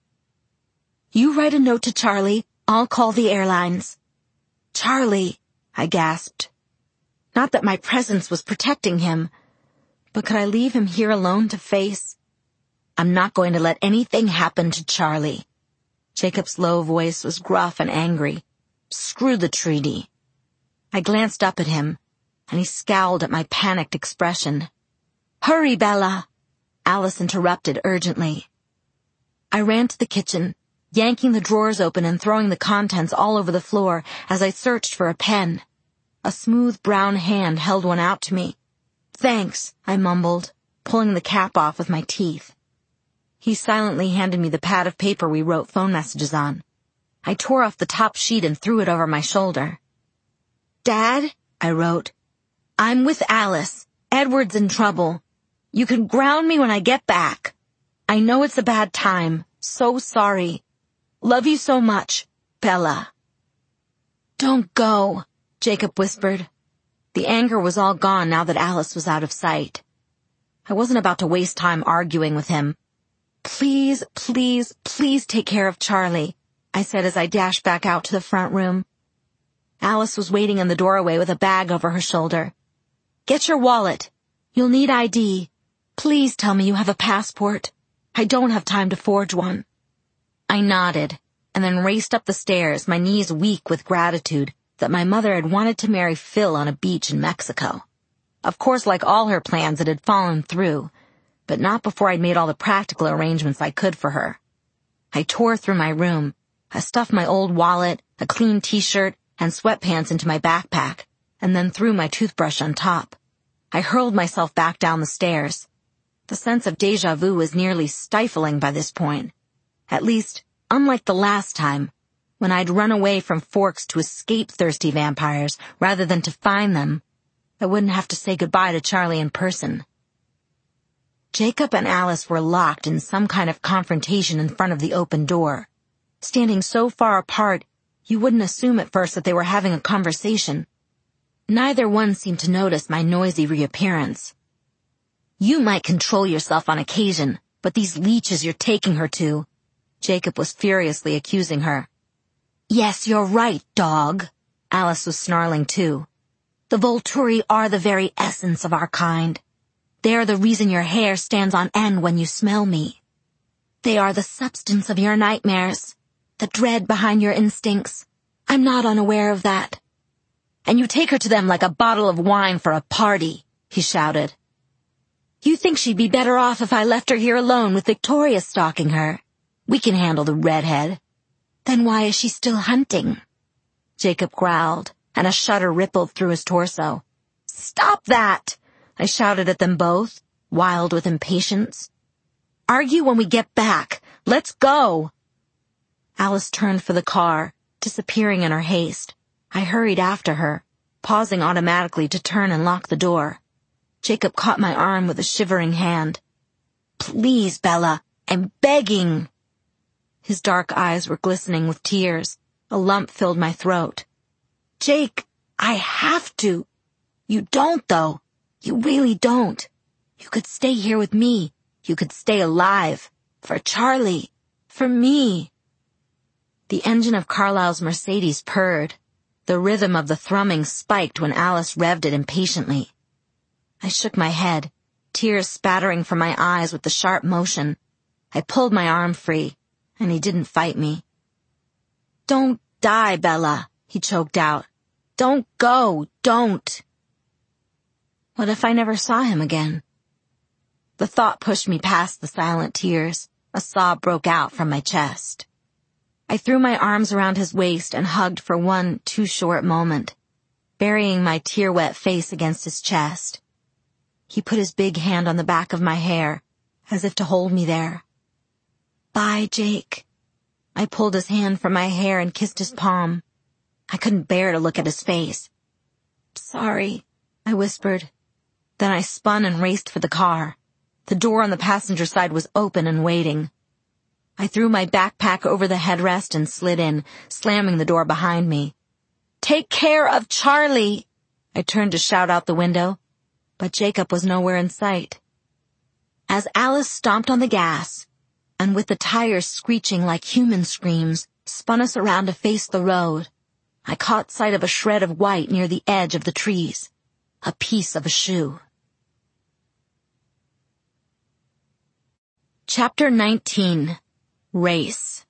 "You write a note to Charlie. I'll call the airlines." "Charlie," I gasped. Not that my presence was protecting him, but could I leave him here alone to face? "I'm not going to let anything happen to Charlie." Jacob's low voice was gruff and angry. "Screw the treaty." I glanced up at him, and he scowled at my panicked expression. "Hurry, Bella," Alice interrupted urgently. I ran to the kitchen, yanking the drawers open and throwing the contents all over the floor as I searched for a pen. A smooth brown hand held one out to me. "Thanks," I mumbled, pulling the cap off with my teeth. He silently handed me the pad of paper we wrote phone messages on. I tore off the top sheet and threw it over my shoulder. "Dad," I wrote, "I'm with Alice. Edward's in trouble. You can ground me when I get back. I know it's a bad time. So sorry. Love you so much, Bella." "Don't go," Jacob whispered. The anger was all gone now that Alice was out of sight. I wasn't about to waste time arguing with him. "Please, please, please take care of Charlie," I said as I dashed back out to the front room. Alice was waiting in the doorway with a bag over her shoulder. "Get your wallet. You'll need I D. Please tell me you have a passport. I don't have time to forge one." I nodded, and then raced up the stairs, my knees weak with gratitude that my mother had wanted to marry Phil on a beach in Mexico. Of course, like all her plans, it had fallen through, but not before I'd made all the practical arrangements I could for her. I tore through my room. I stuffed my old wallet, a clean t-shirt, and sweatpants into my backpack, and then threw my toothbrush on top. I hurled myself back down the stairs. The sense of déjà vu was nearly stifling by this point. At least, unlike the last time, when I'd run away from Forks to escape thirsty vampires rather than to find them, I wouldn't have to say goodbye to Charlie in person. Jacob and Alice were locked in some kind of confrontation in front of the open door. Standing so far apart, you wouldn't assume at first that they were having a conversation. Neither one seemed to notice my noisy reappearance. "You might control yourself on occasion, but these leeches you're taking her to," Jacob was furiously accusing her. "Yes, you're right, dog." Alice was snarling too. "The Volturi are the very essence of our kind. They are the reason your hair stands on end when you smell me. They are the substance of your nightmares, the dread behind your instincts. I'm not unaware of that. And you take her to them like a bottle of wine for a party," he shouted. "You think she'd be better off if I left her here alone with Victoria stalking her? We can handle the redhead." "Then why is she still hunting?" Jacob growled, and a shudder rippled through his torso. "Stop that!" I shouted at them both, wild with impatience. "Argue when we get back. Let's go!" Alice turned for the car, disappearing in her haste. I hurried after her, pausing automatically to turn and lock the door. Jacob caught my arm with a shivering hand. "Please, Bella, I'm begging." His dark eyes were glistening with tears. A lump filled my throat. "Jake, I have to." "You don't, though. You really don't. You could stay here with me. You could stay alive. For Charlie. For me." The engine of Carlisle's Mercedes purred. The rhythm of the thrumming spiked when Alice revved it impatiently. I shook my head, tears spattering from my eyes with the sharp motion. I pulled my arm free, and he didn't fight me. "Don't die, Bella," he choked out. "Don't go, don't." What if I never saw him again? The thought pushed me past the silent tears. A sob broke out from my chest. I threw my arms around his waist and hugged for one too short moment, burying my tear-wet face against his chest. He put his big hand on the back of my hair, as if to hold me there. "Bye, Jake." I pulled his hand from my hair and kissed his palm. I couldn't bear to look at his face. "Sorry," I whispered. Then I spun and raced for the car. The door on the passenger side was open and waiting. I threw my backpack over the headrest and slid in, slamming the door behind me. "Take care of Charlie!" I turned to shout out the window, but Jacob was nowhere in sight. As Alice stomped on the gas, and with the tires screeching like human screams, spun us around to face the road, I caught sight of a shred of white near the edge of the trees. A piece of a shoe. Chapter nineteen. Race.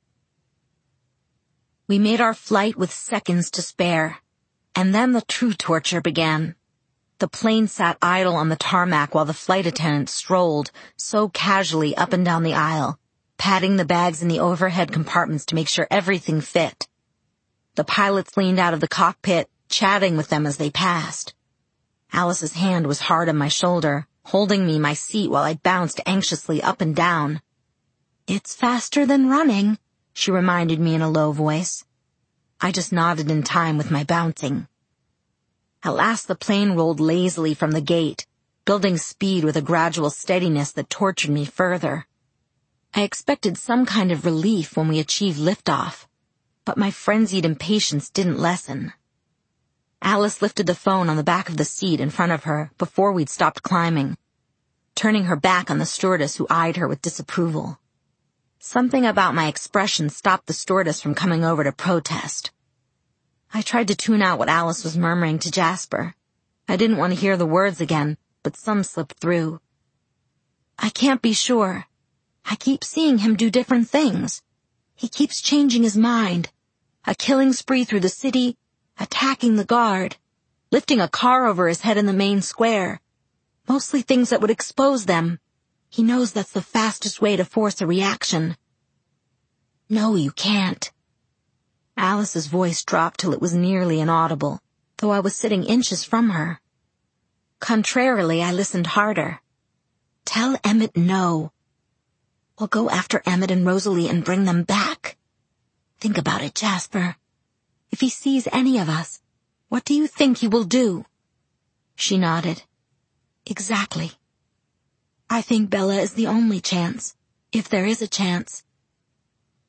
We made our flight with seconds to spare, and then the true torture began. The plane sat idle on the tarmac while the flight attendant strolled so casually up and down the aisle, patting the bags in the overhead compartments to make sure everything fit. The pilots leaned out of the cockpit, chatting with them as they passed. Alice's hand was hard on my shoulder, holding me my seat while I bounced anxiously up and down. "It's faster than running," she reminded me in a low voice. I just nodded in time with my bouncing. At last the plane rolled lazily from the gate, building speed with a gradual steadiness that tortured me further. I expected some kind of relief when we achieved liftoff, but my frenzied impatience didn't lessen. Alice lifted the phone on the back of the seat in front of her before we'd stopped climbing, turning her back on the stewardess who eyed her with disapproval. Something about my expression stopped the stewardess from coming over to protest. I tried to tune out what Alice was murmuring to Jasper. I didn't want to hear the words again, but some slipped through. "I can't be sure. I keep seeing him do different things. He keeps changing his mind. A killing spree through the city, attacking the guard, lifting a car over his head in the main square. Mostly things that would expose them. He knows that's the fastest way to force a reaction." "No, you can't." Alice's voice dropped till it was nearly inaudible, though I was sitting inches from her. Contrarily, I listened harder. "Tell Emmett no. We'll go after Emmett and Rosalie and bring them back. Think about it, Jasper. If he sees any of us, what do you think he will do?" She nodded. "Exactly. I think Bella is the only chance, if there is a chance."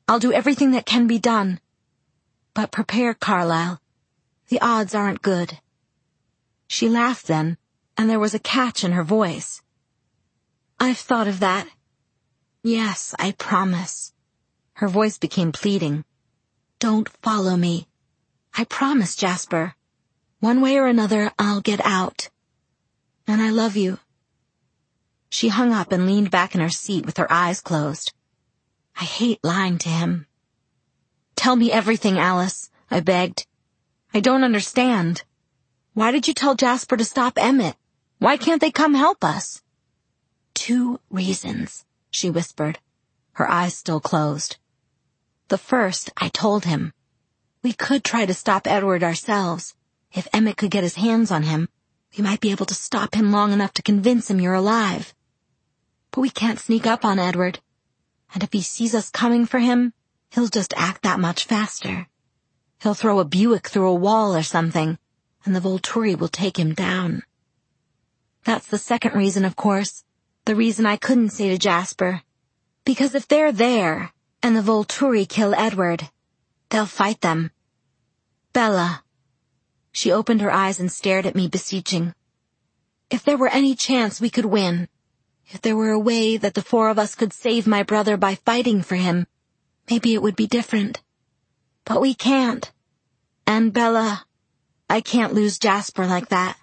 I'll do everything that can be done. But prepare, Carlyle. The odds aren't good." She laughed then, and there was a catch in her voice. "I've thought of that. Yes, I promise." Her voice became pleading. "Don't follow me. I promise, Jasper. One way or another, I'll get out. And I love you." She hung up and leaned back in her seat with her eyes closed. I hate lying to him. "Tell me everything, Alice," I begged. "I don't understand. Why did you tell Jasper to stop Emmett? Why can't they come help us?" "Two reasons," she whispered, her eyes still closed. "The first, I told him. We could try to stop Edward ourselves. If Emmett could get his hands on him, we might be able to stop him long enough to convince him you're alive. But we can't sneak up on Edward. And if he sees us coming for him, he'll just act that much faster. He'll throw a Buick through a wall or something, and the Volturi will take him down. That's the second reason, of course, the reason I couldn't say to Jasper. Because if they're there, and the Volturi kill Edward, they'll fight them. Bella." She opened her eyes and stared at me beseeching. "If there were any chance we could win, if there were a way that the four of us could save my brother by fighting for him, maybe it would be different. But we can't. And Bella, I can't lose Jasper like that."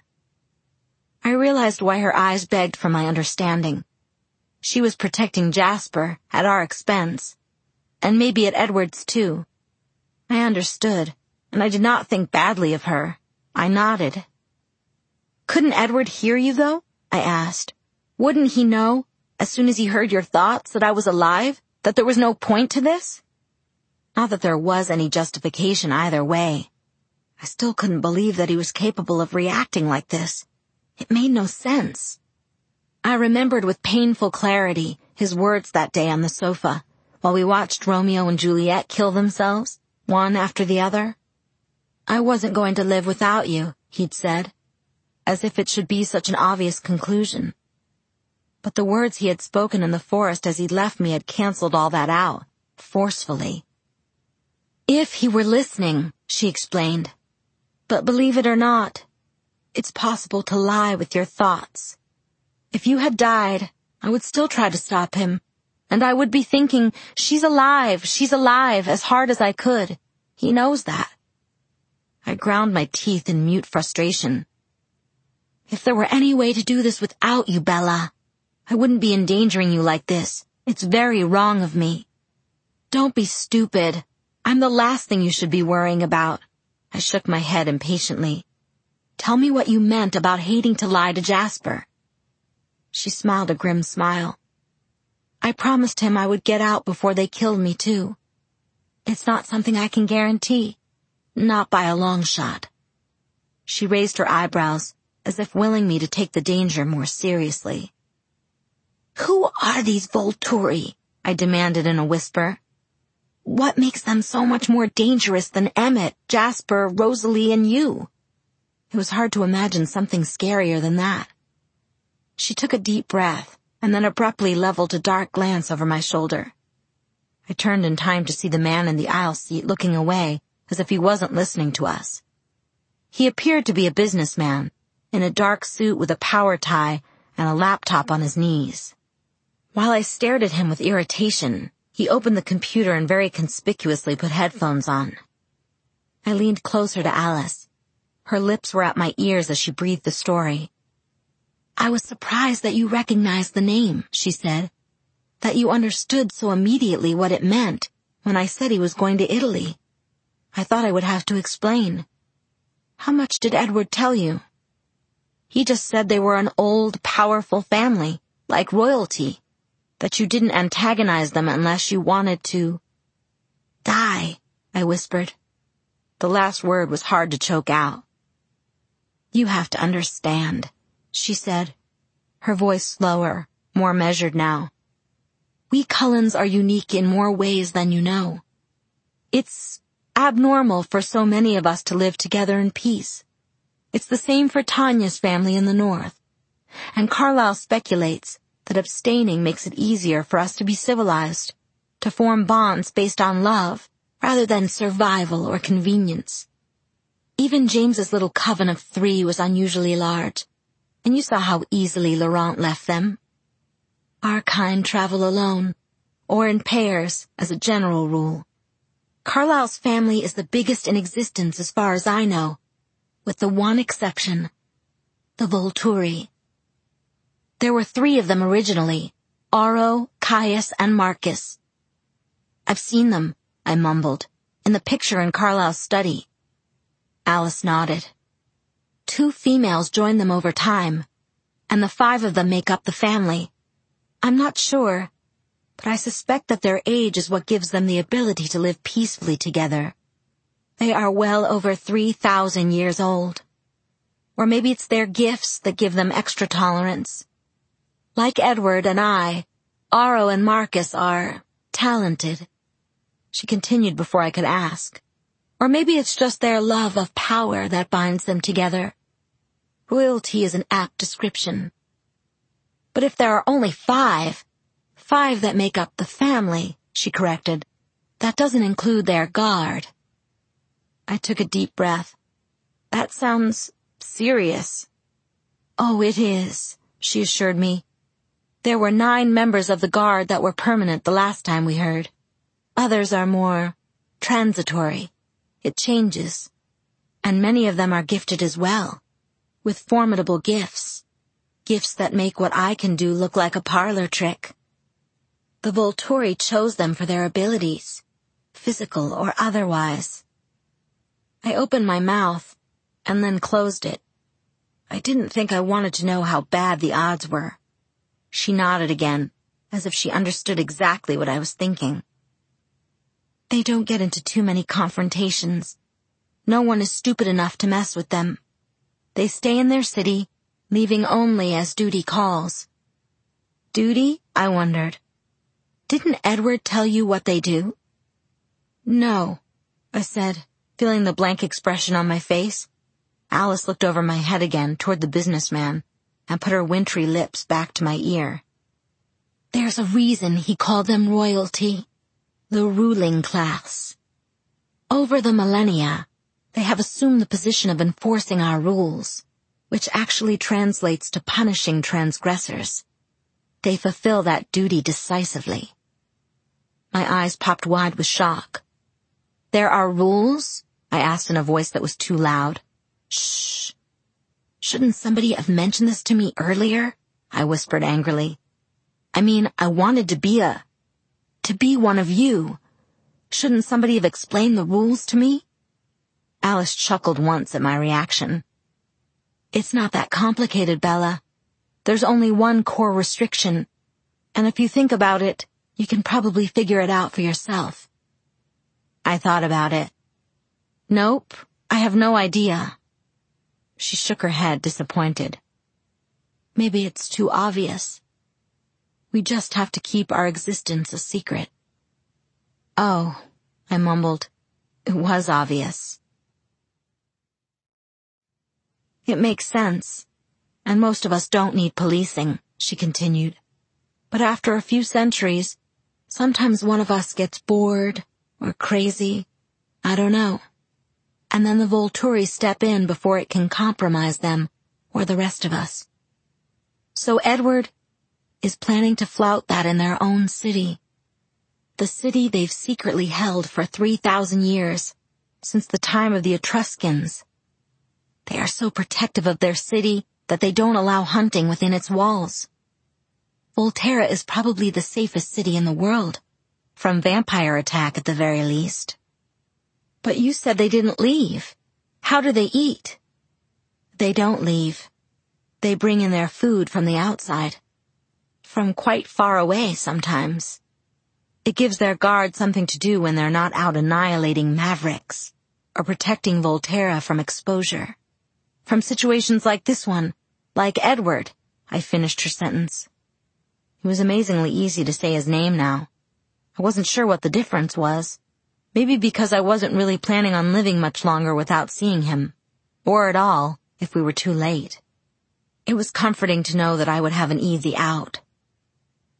I realized why her eyes begged for my understanding. She was protecting Jasper at our expense, and maybe at Edward's too. I understood, and I did not think badly of her. I nodded. "Couldn't Edward hear you, though?" I asked. "Wouldn't he know, as soon as he heard your thoughts, that I was alive, that there was no point to this?" Not that there was any justification either way. I still couldn't believe that he was capable of reacting like this. It made no sense. I remembered with painful clarity his words that day on the sofa, while we watched Romeo and Juliet kill themselves, one after the other. "I wasn't going to live without you," he'd said, as if it should be such an obvious conclusion. But the words he had spoken in the forest as he'd left me had canceled all that out, forcefully. "If he were listening," she explained. "But believe it or not, it's possible to lie with your thoughts. If you had died, I would still try to stop him, and I would be thinking, she's alive, she's alive, as hard as I could. He knows that." I ground my teeth in mute frustration. "If there were any way to do this without you, Bella, I wouldn't be endangering you like this. It's very wrong of me." "Don't be stupid. I'm the last thing you should be worrying about." I shook my head impatiently. "Tell me what you meant about hating to lie to Jasper." She smiled a grim smile. "I promised him I would get out before they killed me, too. It's not something I can guarantee. Not by a long shot." She raised her eyebrows, as if willing me to take the danger more seriously. "Who are these Volturi?" I demanded in a whisper. "What makes them so much more dangerous than Emmett, Jasper, Rosalie, and you?" It was hard to imagine something scarier than that. She took a deep breath, and then abruptly leveled a dark glance over my shoulder. I turned in time to see the man in the aisle seat looking away, as if he wasn't listening to us. He appeared to be a businessman, in a dark suit with a power tie and a laptop on his knees. While I stared at him with irritation, he opened the computer and very conspicuously put headphones on. I leaned closer to Alice. Her lips were at my ears as she breathed the story. "I was surprised that you recognized the name," she said, "that you understood so immediately what it meant when I said he was going to Italy. I thought I would have to explain. How much did Edward tell you?" "He just said they were an old, powerful family, like royalty, that you didn't antagonize them unless you wanted to." "Die," I whispered. The last word was hard to choke out. "You have to understand," she said, her voice slower, more measured now. "We Cullens are unique in more ways than you know. It's abnormal for so many of us to live together in peace. It's the same for Tanya's family in the north. And Carlyle speculates that abstaining makes it easier for us to be civilized, to form bonds based on love rather than survival or convenience. Even James's little coven of three was unusually large, and you saw how easily Laurent left them. Our kind travel alone, or in pairs, as a general rule. Carlisle's family is the biggest in existence as far as I know, with the one exception, the Volturi. There were three of them originally, Auro, Caius, and Marcus. I've seen them, I mumbled, in the picture in Carlisle's study. Alice nodded. Two females joined them over time, and the five of them make up the family. I'm not sure, but I suspect that their age is what gives them the ability to live peacefully together. They are well over three thousand years old. Or maybe it's their gifts that give them extra tolerance. Like Edward and I, Auro and Marcus are talented. She continued before I could ask. Or maybe it's just their love of power that binds them together. Royalty is an apt description. But if there are only five, five that make up the family, she corrected, that doesn't include their guard. I took a deep breath. That sounds serious. Oh, it is, she assured me. There were nine members of the guard that were permanent the last time we heard. Others are more transitory. It changes. And many of them are gifted as well, with formidable gifts. Gifts that make what I can do look like a parlor trick. The Volturi chose them for their abilities, physical or otherwise. I opened my mouth and then closed it. I didn't think I wanted to know how bad the odds were. She nodded again, as if she understood exactly what I was thinking. They don't get into too many confrontations. No one is stupid enough to mess with them. They stay in their city, leaving only as duty calls. Duty? I wondered. Didn't Edward tell you what they do? No, I said, feeling the blank expression on my face. Alice looked over my head again toward the businessman and put her wintry lips back to my ear. There's a reason he called them royalty. The ruling class. Over the millennia, they have assumed the position of enforcing our rules, which actually translates to punishing transgressors. They fulfill that duty decisively. My eyes popped wide with shock. There are rules? I asked in a voice that was too loud. Shh. Shouldn't somebody have mentioned this to me earlier? I whispered angrily. I mean, I wanted to be a... to be one of you. Shouldn't somebody have explained the rules to me? Alice chuckled once at my reaction. It's not that complicated, Bella. There's only one core restriction, and if you think about it, you can probably figure it out for yourself. I thought about it. Nope, I have no idea. She shook her head, disappointed. Maybe it's too obvious. We just have to keep our existence a secret. Oh, I mumbled. It was obvious. It makes sense, and most of us don't need policing, she continued. But after a few centuries, sometimes one of us gets bored or crazy. I don't know. And then the Volturi step in before it can compromise them or the rest of us. So Edward is planning to flout that in their own city. The city they've secretly held for three thousand years, since the time of the Etruscans. They are so protective of their city that they don't allow hunting within its walls. Volterra is probably the safest city in the world, from vampire attack at the very least. But you said they didn't leave. How do they eat? They don't leave. They bring in their food from the outside. From quite far away sometimes. It gives their guard something to do when they're not out annihilating mavericks or protecting Volterra from exposure. From situations like this one, like Edward, I finished her sentence. It was amazingly easy to say his name now. I wasn't sure what the difference was. Maybe because I wasn't really planning on living much longer without seeing him. Or at all, if we were too late. It was comforting to know that I would have an easy out.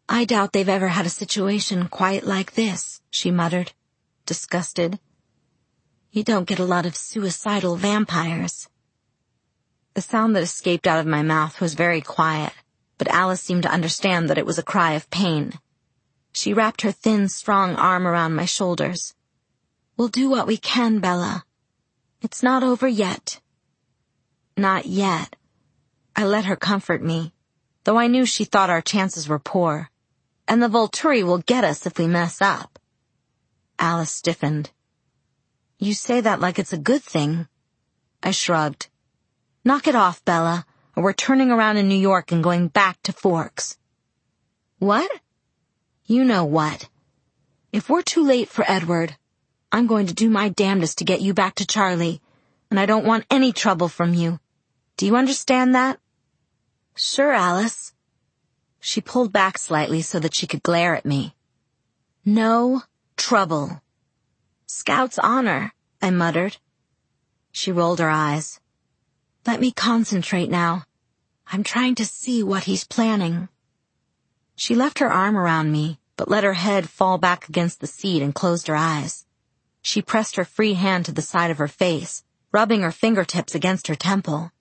I doubt they've ever had a situation quite like this, she muttered, disgusted. You don't get a lot of suicidal vampires. The sound that escaped out of my mouth was very quiet, but Alice seemed to understand that it was a cry of pain. She wrapped her thin, strong arm around my shoulders. We'll do what we can, Bella. It's not over yet. Not yet. I let her comfort me, though I knew she thought our chances were poor. And the Volturi will get us if we mess up. Alice stiffened. You say that like it's a good thing. I shrugged. Knock it off, Bella, or we're turning around in New York and going back to Forks. What? You know what. If we're too late for Edward, I'm going to do my damnedest to get you back to Charlie, and I don't want any trouble from you. Do you understand that? Sure, Alice. She pulled back slightly so that she could glare at me. No trouble. Scout's honor, I muttered. She rolled her eyes. Let me concentrate now. I'm trying to see what he's planning. She left her arm around me, but let her head fall back against the seat and closed her eyes. She pressed her free hand to the side of her face, rubbing her fingertips against her temple.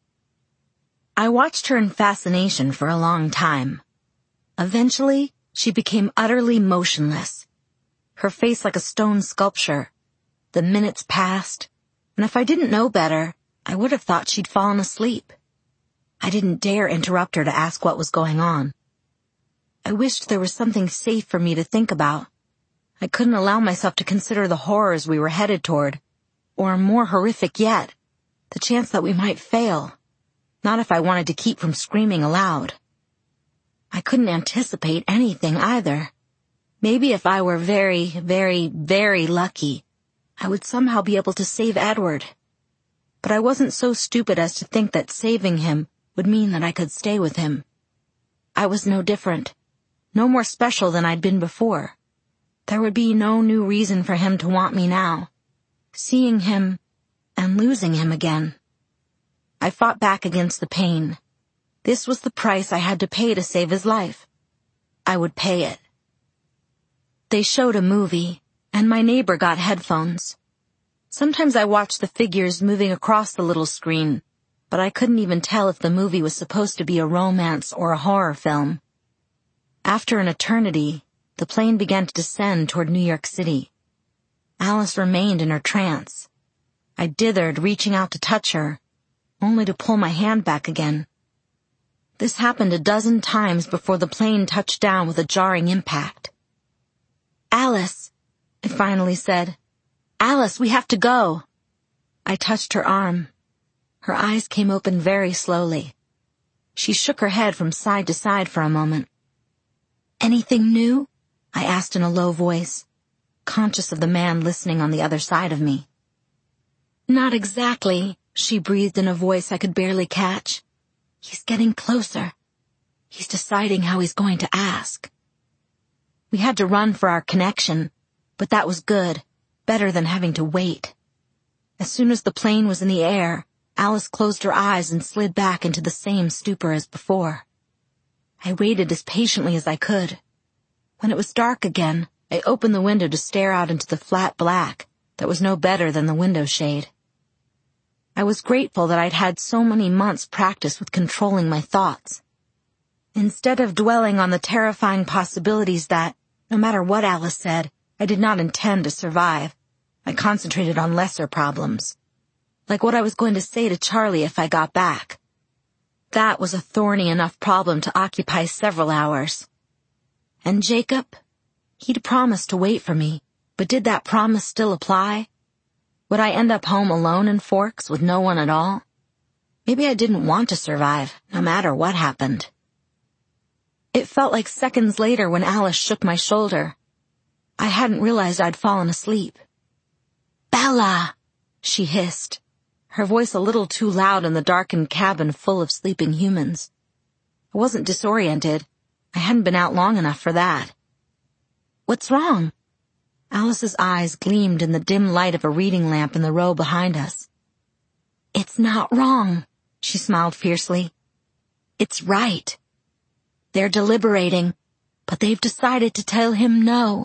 I watched her in fascination for a long time. Eventually, she became utterly motionless, her face like a stone sculpture. The minutes passed, and if I didn't know better, I would have thought she'd fallen asleep. I didn't dare interrupt her to ask what was going on. I wished there was something safe for me to think about. I couldn't allow myself to consider the horrors we were headed toward, or more horrific yet, the chance that we might fail, not if I wanted to keep from screaming aloud. I couldn't anticipate anything either. Maybe if I were very, very, very lucky, I would somehow be able to save Edward. But I wasn't so stupid as to think that saving him would mean that I could stay with him. I was no different, no more special than I'd been before. There would be no new reason for him to want me now. Seeing him and losing him again. I fought back against the pain. This was the price I had to pay to save his life. I would pay it. They showed a movie, and my neighbor got headphones. Sometimes I watched the figures moving across the little screen, but I couldn't even tell if the movie was supposed to be a romance or a horror film. After an eternity, the plane began to descend toward New York City. Alice remained in her trance. I dithered, reaching out to touch her, only to pull my hand back again. This happened a dozen times before the plane touched down with a jarring impact. Alice, I finally said. Alice, we have to go. I touched her arm. Her eyes came open very slowly. She shook her head from side to side for a moment. Anything new? I asked in a low voice, conscious of the man listening on the other side of me. Not exactly, she breathed in a voice I could barely catch. He's getting closer. He's deciding how he's going to ask. We had to run for our connection, but that was good, better than having to wait. As soon as the plane was in the air, Alice closed her eyes and slid back into the same stupor as before. I waited as patiently as I could. When it was dark again, I opened the window to stare out into the flat black that was no better than the window shade. I was grateful that I'd had so many months' practice with controlling my thoughts. Instead of dwelling on the terrifying possibilities that, no matter what Alice said, I did not intend to survive, I concentrated on lesser problems, like what I was going to say to Charlie if I got back. That was a thorny enough problem to occupy several hours. And Jacob? He'd promised to wait for me, but did that promise still apply? Would I end up home alone in Forks with no one at all? Maybe I didn't want to survive, no matter what happened. It felt like seconds later when Alice shook my shoulder. I hadn't realized I'd fallen asleep. Bella! She hissed, her voice a little too loud in the darkened cabin full of sleeping humans. I wasn't disoriented. I hadn't been out long enough for that. What's wrong? Alice's eyes gleamed in the dim light of a reading lamp in the row behind us. It's not wrong, she smiled fiercely. It's right. They're deliberating, but they've decided to tell him no.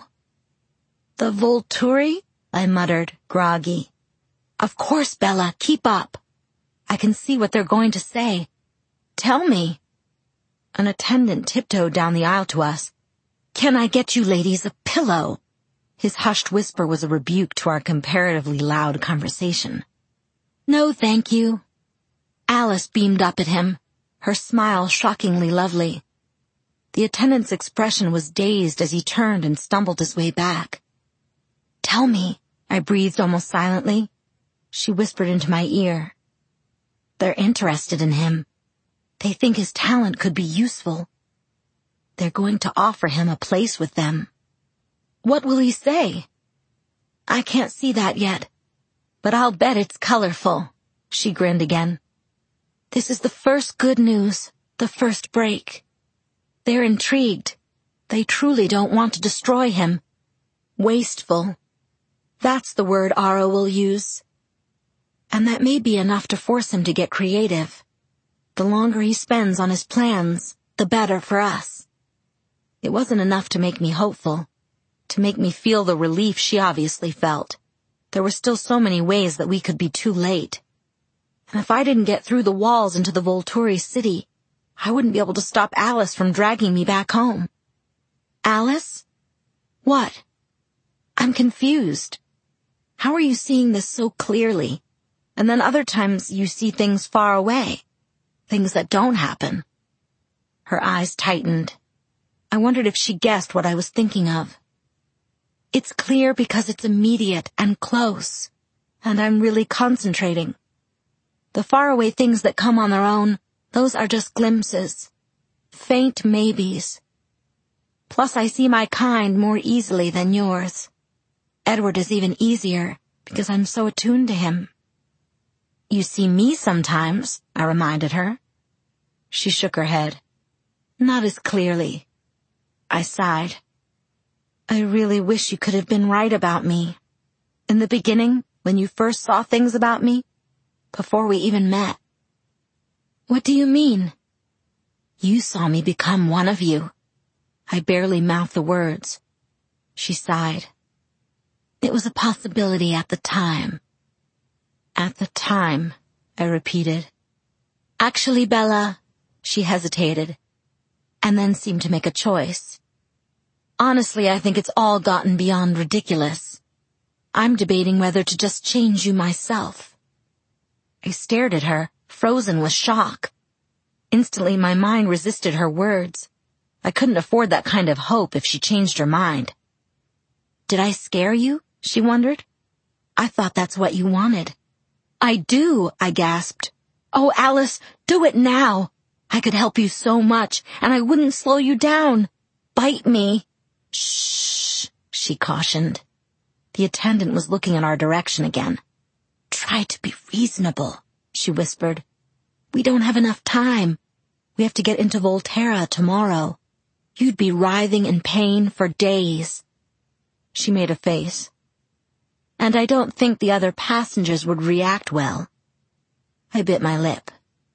The Volturi? I muttered, groggy. Of course, Bella, keep up. I can see what they're going to say. Tell me. An attendant tiptoed down the aisle to us. Can I get you ladies a pillow? His hushed whisper was a rebuke to our comparatively loud conversation. No, thank you. Alice beamed up at him, her smile shockingly lovely. The attendant's expression was dazed as he turned and stumbled his way back. Tell me, I breathed almost silently. She whispered into my ear. They're interested in him. They think his talent could be useful. They're going to offer him a place with them. What will he say? I can't see that yet, but I'll bet it's colorful. She grinned again. This is the first good news, the first break. They're intrigued. They truly don't want to destroy him. Wasteful. That's the word Aro will use. And that may be enough to force him to get creative. The longer he spends on his plans, the better for us. It wasn't enough to make me hopeful, to make me feel the relief she obviously felt. There were still so many ways that we could be too late. And if I didn't get through the walls into the Volturi city, I wouldn't be able to stop Alice from dragging me back home. Alice? What? I'm confused. How are you seeing this so clearly? And then other times you see things far away. Things that don't happen. Her eyes tightened. I wondered if she guessed what I was thinking of. It's clear because it's immediate and close, and I'm really concentrating. The faraway things that come on their own, those are just glimpses. Faint maybes. Plus I see my kind more easily than yours. Edward is even easier because I'm so attuned to him. You see me sometimes, I reminded her. She shook her head. Not as clearly. I sighed. I really wish you could have been right about me. In the beginning, when you first saw things about me, before we even met. What do you mean? You saw me become one of you. I barely mouthed the words. She sighed. It was a possibility at the time. At the time, I repeated. Actually, Bella, she hesitated, and then seemed to make a choice. Honestly, I think it's all gotten beyond ridiculous. I'm debating whether to just change you myself. I stared at her, frozen with shock. Instantly, my mind resisted her words. I couldn't afford that kind of hope if she changed her mind. Did I scare you? She wondered. I thought that's what you wanted. I do, I gasped. Oh, Alice, do it now. I could help you so much, and I wouldn't slow you down. Bite me. Shh, she cautioned. The attendant was looking in our direction again. Try to be reasonable, she whispered. We don't have enough time. We have to get into Volterra tomorrow. You'd be writhing in pain for days. She made a face. And I don't think the other passengers would react well. I bit my lip.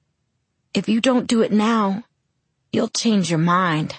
If you don't do it now, you'll change your mind.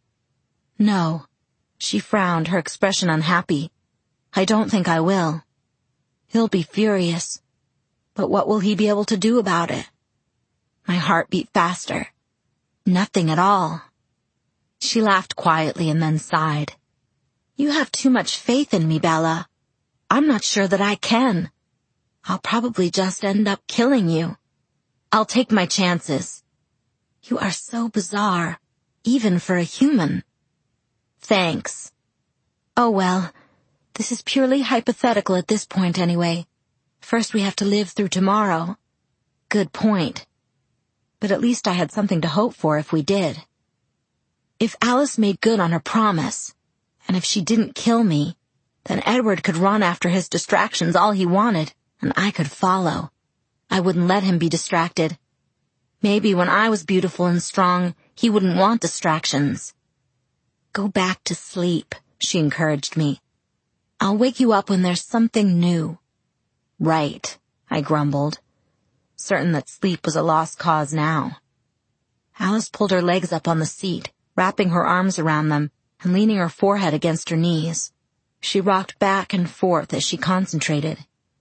No, she frowned, her expression unhappy. I don't think I will. He'll be furious. But what will he be able to do about it? My heart beat faster. Nothing at all. She laughed quietly and then sighed. You have too much faith in me, Bella. I'm not sure that I can. I'll probably just end up killing you. I'll take my chances. You are so bizarre, even for a human. Thanks. Oh well, this is purely hypothetical at this point anyway. First we have to live through tomorrow. Good point. But at least I had something to hope for if we did. If Alice made good on her promise, and if she didn't kill me, then Edward could run after his distractions all he wanted, and I could follow. I wouldn't let him be distracted. Maybe when I was beautiful and strong, he wouldn't want distractions. Go back to sleep, she encouraged me. I'll wake you up when there's something new. Right, I grumbled, certain that sleep was a lost cause now. Alice pulled her legs up on the seat, wrapping her arms around them, and leaning her forehead against her knees. She rocked back and forth as she concentrated.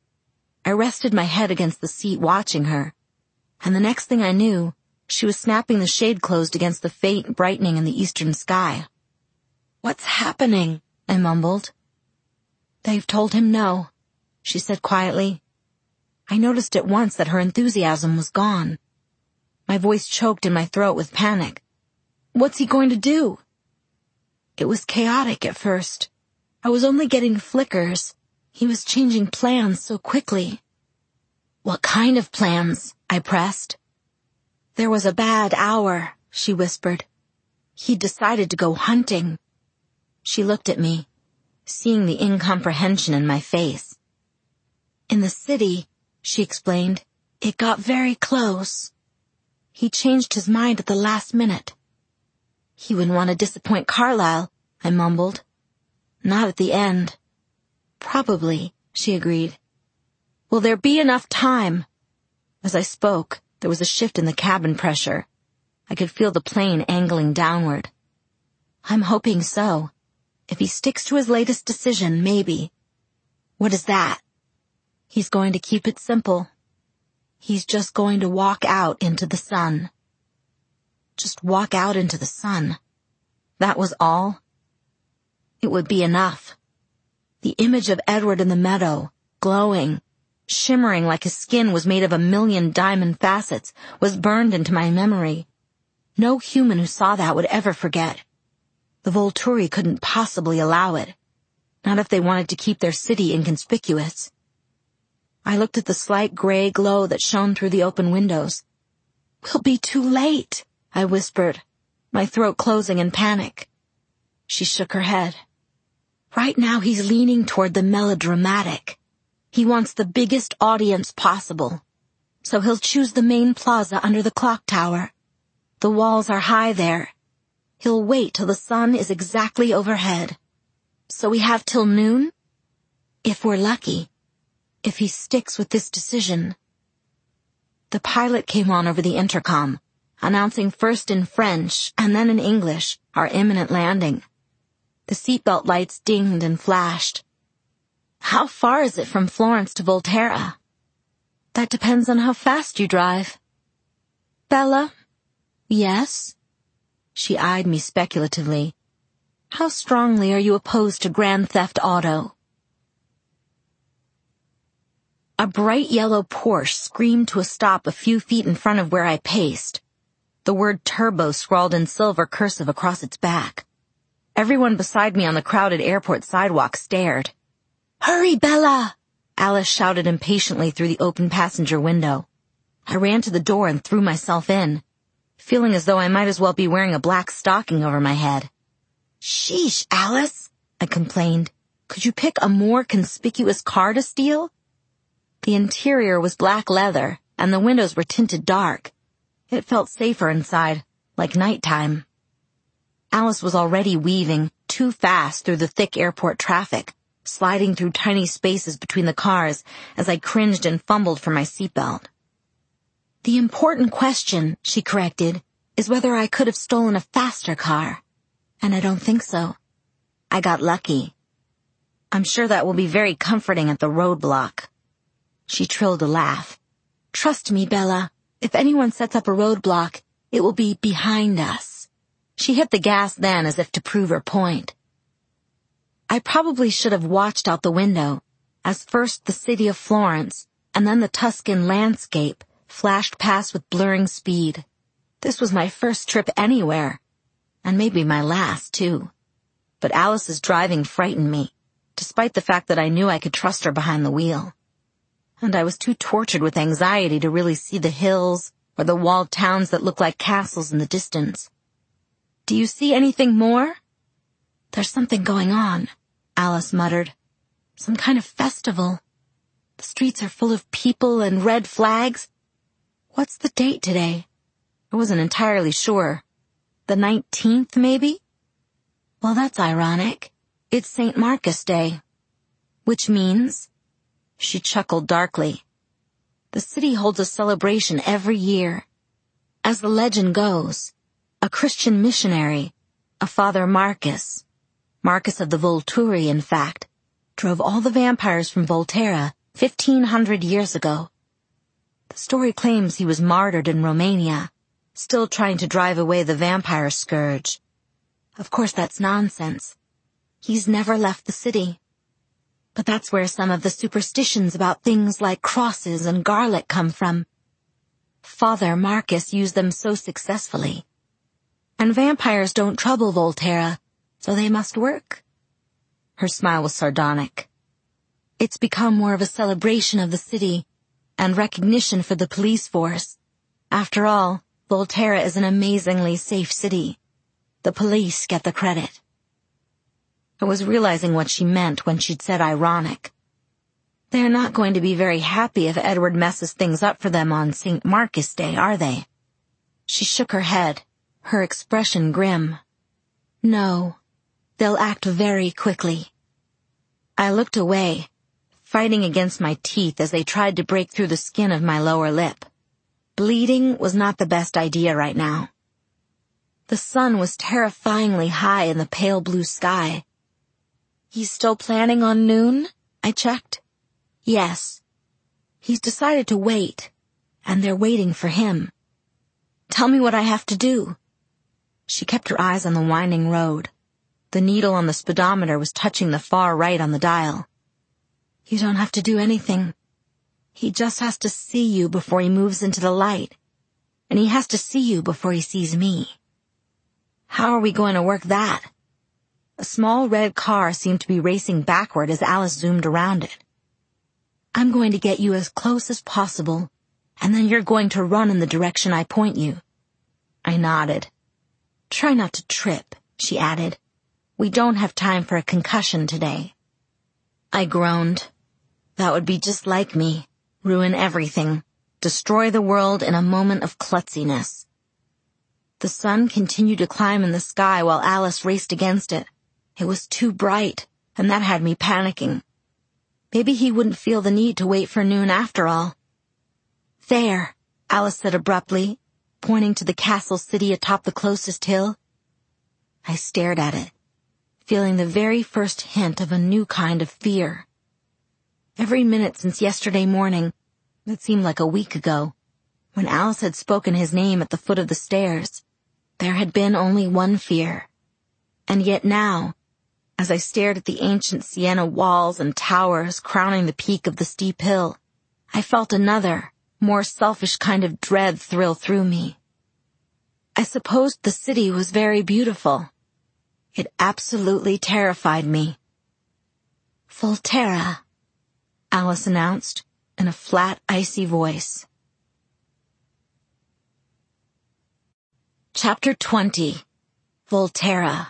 I rested my head against the seat watching her, and the next thing I knew, she was snapping the shade closed against the faint brightening in the eastern sky. "What's happening?" I mumbled. "They've told him no," she said quietly. I noticed at once that her enthusiasm was gone. My voice choked in my throat with panic. "What's he going to do?" It was chaotic at first. I was only getting flickers. He was changing plans so quickly. "What kind of plans?" I pressed. "There was a bad hour," she whispered. "He decided to go hunting." She looked at me, seeing the incomprehension in my face. "In the city," she explained, "it got very close. He changed his mind at the last minute." "He wouldn't want to disappoint Carlyle," I mumbled. "Not at the end." "Probably," she agreed. "Will there be enough time?" As I spoke, there was a shift in the cabin pressure. I could feel the plane angling downward. "I'm hoping so. If he sticks to his latest decision, maybe." "What is that?" "He's going to keep it simple. He's just going to walk out into the sun." Just walk out into the sun. That was all. It would be enough. The image of Edward in the meadow, glowing, shimmering like his skin was made of a million diamond facets, was burned into my memory. No human who saw that would ever forget. The Volturi couldn't possibly allow it. Not if they wanted to keep their city inconspicuous. I looked at the slight gray glow that shone through the open windows. "We'll be too late," I whispered, my throat closing in panic. She shook her head. "Right now he's leaning toward the melodramatic. He wants the biggest audience possible. So he'll choose the main plaza under the clock tower. The walls are high there. He'll wait till the sun is exactly overhead. So we have till noon? If we're lucky. If he sticks with this decision." The pilot came on over the intercom, announcing first in French and then in English our imminent landing. The seatbelt lights dinged and flashed. "How far is it from Florence to Volterra?" "That depends on how fast you drive." "Bella?" "Yes?" She eyed me speculatively. "How strongly are you opposed to Grand Theft Auto?" A bright yellow Porsche screamed to a stop a few feet in front of where I paced. The word turbo scrawled in silver cursive across its back. Everyone beside me on the crowded airport sidewalk stared. "Hurry, Bella!" Alice shouted impatiently through the open passenger window. I ran to the door and threw myself in, feeling as though I might as well be wearing a black stocking over my head. "Sheesh, Alice," I complained. "Could you pick a more conspicuous car to steal?" The interior was black leather, and the windows were tinted dark. It felt safer inside, like nighttime. Alice was already weaving, too fast through the thick airport traffic, sliding through tiny spaces between the cars as I cringed and fumbled for my seatbelt. "The important question," she corrected, "is whether I could have stolen a faster car. And I don't think so. I got lucky. I'm sure that will be very comforting at the roadblock." She trilled a laugh. "Trust me, Bella. If anyone sets up a roadblock, it will be behind us." She hit the gas then as if to prove her point. I probably should have watched out the window, as first the city of Florence, and then the Tuscan landscape, flashed past with blurring speed. This was my first trip anywhere, and maybe my last, too. But Alice's driving frightened me, despite the fact that I knew I could trust her behind the wheel. And I was too tortured with anxiety to really see the hills or the walled towns that looked like castles in the distance. "Do you see anything more?" "There's something going on," Alice muttered. "Some kind of festival. The streets are full of people and red flags. What's the date today?" I wasn't entirely sure. The nineteenth, maybe? Well, that's ironic. It's Saint Marcus Day. Which means... She chuckled darkly. "The city holds a celebration every year. As the legend goes, a Christian missionary, a Father Marcus, Marcus of the Volturi, in fact, drove all the vampires from Volterra fifteen hundred years ago. The story claims he was martyred in Romania, still trying to drive away the vampire scourge. Of course, that's nonsense. He's never left the city. But that's where some of the superstitions about things like crosses and garlic come from. Father Marcus used them so successfully. And vampires don't trouble Volterra, so they must work. Her smile was sardonic. It's become more of a celebration of the city and recognition for the police force. After all, Volterra is an amazingly safe city. The police get the credit. I was realizing what she meant when she'd said ironic. They're not going to be very happy if Edward messes things up for them on Saint Marcus Day, are they? She shook her head, her expression grim. No, they'll act very quickly. I looked away, fighting against my teeth as they tried to break through the skin of my lower lip. Bleeding was not the best idea right now. The sun was terrifyingly high in the pale blue sky. He's still planning on noon? I checked. Yes. He's decided to wait, and they're waiting for him. Tell me what I have to do. She kept her eyes on the winding road. The needle on the speedometer was touching the far right on the dial. You don't have to do anything. He just has to see you before he moves into the light, and he has to see you before he sees me. How are we going to work that? A small red car seemed to be racing backward as Alice zoomed around it. I'm going to get you as close as possible, and then you're going to run in the direction I point you. I nodded. Try not to trip, she added. We don't have time for a concussion today. I groaned. That would be just like me. Ruin everything. Destroy the world in a moment of klutziness. The sun continued to climb in the sky while Alice raced against it. It was too bright, and that had me panicking. Maybe he wouldn't feel the need to wait for noon after all. There, Alice said abruptly, pointing to the castle city atop the closest hill. I stared at it, feeling the very first hint of a new kind of fear. Every minute since yesterday morning, it seemed like a week ago, when Alice had spoken his name at the foot of the stairs, there had been only one fear. And yet now, as I stared at the ancient Siena walls and towers crowning the peak of the steep hill, I felt another, more selfish kind of dread thrill through me. I supposed the city was very beautiful. It absolutely terrified me. Volterra, Alice announced in a flat, icy voice. Chapter twenty. Volterra.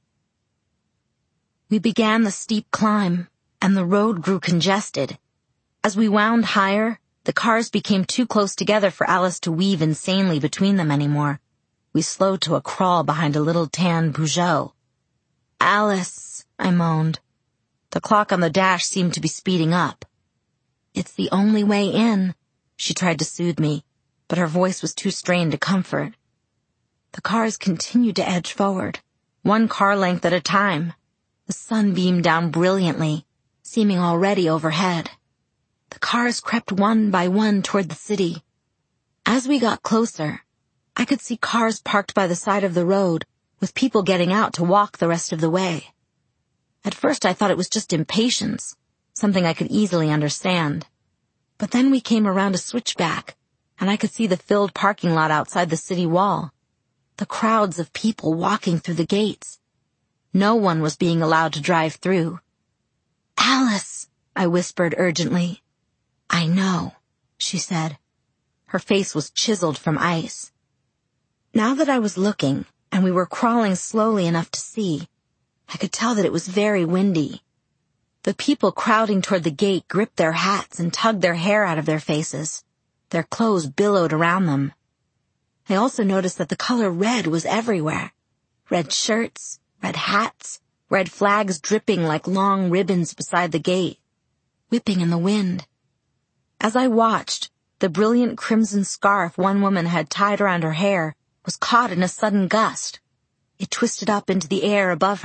We began the steep climb, and the road grew congested. As we wound higher, the cars became too close together for Alice to weave insanely between them anymore. We slowed to a crawl behind a little tan Peugeot. Alice, I moaned. The clock on the dash seemed to be speeding up. It's the only way in, she tried to soothe me, but her voice was too strained to comfort. The cars continued to edge forward, one car length at a time. The sun beamed down brilliantly, seeming already overhead. The cars crept one by one toward the city. As we got closer, I could see cars parked by the side of the road, with people getting out to walk the rest of the way. At first I thought it was just impatience, something I could easily understand. But then we came around a switchback, and I could see the filled parking lot outside the city wall. The crowds of people walking through the gates. No one was being allowed to drive through. Alice, I whispered urgently. I know, she said. Her face was chiseled from ice. Now that I was looking, and we were crawling slowly enough to see, I could tell that it was very windy. The people crowding toward the gate gripped their hats and tugged their hair out of their faces. Their clothes billowed around them. I also noticed that the color red was everywhere. Red shirts, red hats, red flags dripping like long ribbons beside the gate, whipping in the wind. As I watched, the brilliant crimson scarf one woman had tied around her hair was caught in a sudden gust. It twisted up into the air above her,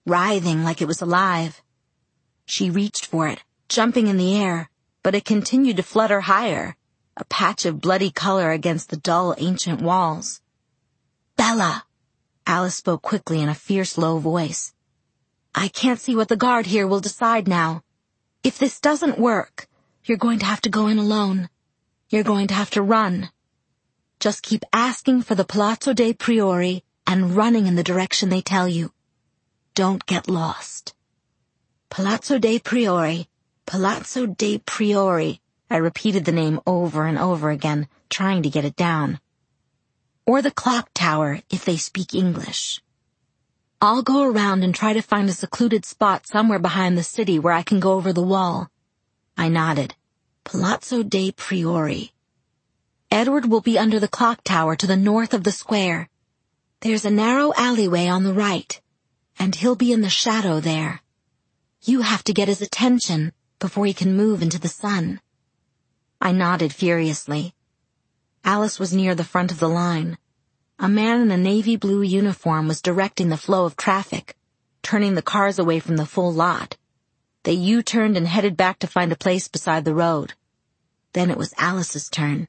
writhing like it was alive. She reached for it, jumping in the air, but it continued to flutter higher, a patch of bloody color against the dull, ancient walls. "Bella!" Alice spoke quickly in a fierce, low voice. "I can't see what the guard here will decide now. If this doesn't work, you're going to have to go in alone. You're going to have to run. Just keep asking for the Palazzo dei Priori and running in the direction they tell you. Don't get lost." Palazzo dei Priori, Palazzo dei Priori. I repeated the name over and over again, trying to get it down. Or the clock tower, if they speak English. I'll go around and try to find a secluded spot somewhere behind the city where I can go over the wall. I nodded. Palazzo dei Priori. Edward will be under the clock tower to the north of the square. There's a narrow alleyway on the right, and he'll be in the shadow there. You have to get his attention before he can move into the sun. I nodded furiously. Alice was near the front of the line. A man in a navy blue uniform was directing the flow of traffic, turning the cars away from the full lot. They U-turned and headed back to find a place beside the road. Then it was Alice's turn.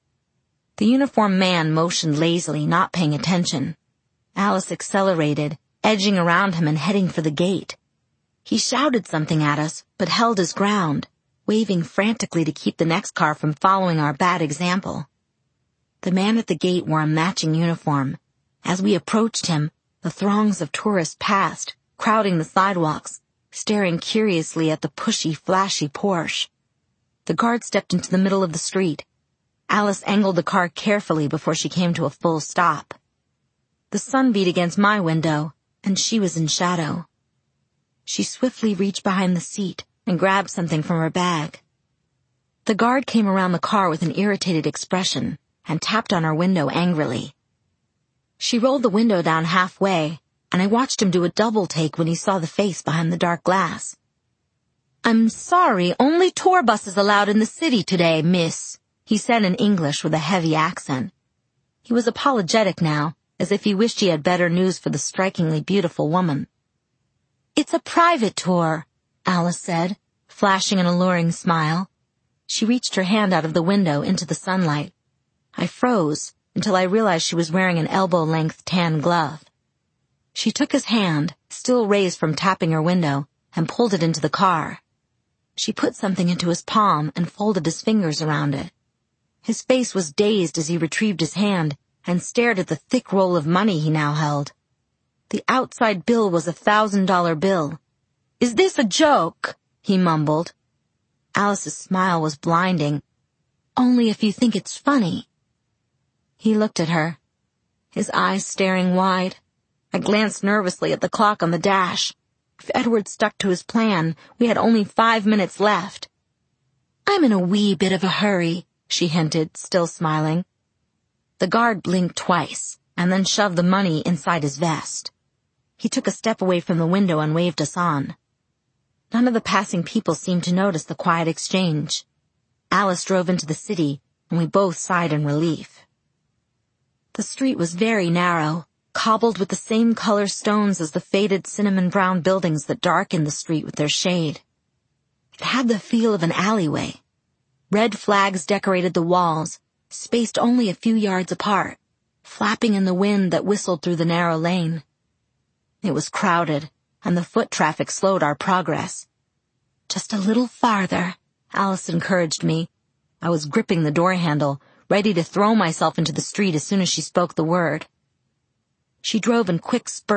The uniformed man motioned lazily, not paying attention. Alice accelerated, edging around him and heading for the gate. He shouted something at us, but held his ground, waving frantically to keep the next car from following our bad example. The man at the gate wore a matching uniform. As we approached him, the throngs of tourists passed, crowding the sidewalks, staring curiously at the pushy, flashy Porsche. The guard stepped into the middle of the street. Alice angled the car carefully before she came to a full stop. The sun beat against my window, and she was in shadow. She swiftly reached behind the seat and grabbed something from her bag. The guard came around the car with an irritated expression and tapped on her window angrily. She rolled the window down halfway, and I watched him do a double take when he saw the face behind the dark glass. "I'm sorry, only tour buses allowed in the city today, miss," he said in English with a heavy accent. He was apologetic now, as if he wished he had better news for the strikingly beautiful woman. "It's a private tour," Alice said, flashing an alluring smile. She reached her hand out of the window into the sunlight. I froze until I realized she was wearing an elbow-length tan glove. She took his hand, still raised from tapping her window, and pulled it into the car. She put something into his palm and folded his fingers around it. His face was dazed as he retrieved his hand and stared at the thick roll of money he now held. The outside bill was a thousand-dollar bill. "Is this a joke?" he mumbled. Alice's smile was blinding. "Only if you think it's funny." He looked at her, his eyes staring wide. I glanced nervously at the clock on the dash. If Edward stuck to his plan, we had only five minutes left. "I'm in a wee bit of a hurry," she hinted, still smiling. The guard blinked twice, and then shoved the money inside his vest. He took a step away from the window and waved us on. None of the passing people seemed to notice the quiet exchange. Alice drove into the city, and we both sighed in relief. The street was very narrow, cobbled with the same color stones as the faded cinnamon-brown buildings that darkened the street with their shade. It had the feel of an alleyway. Red flags decorated the walls, spaced only a few yards apart, flapping in the wind that whistled through the narrow lane. It was crowded, and the foot traffic slowed our progress. "Just a little farther," Alice encouraged me. I was gripping the door handle, ready to throw myself into the street as soon as she spoke the word. She drove in quick spurts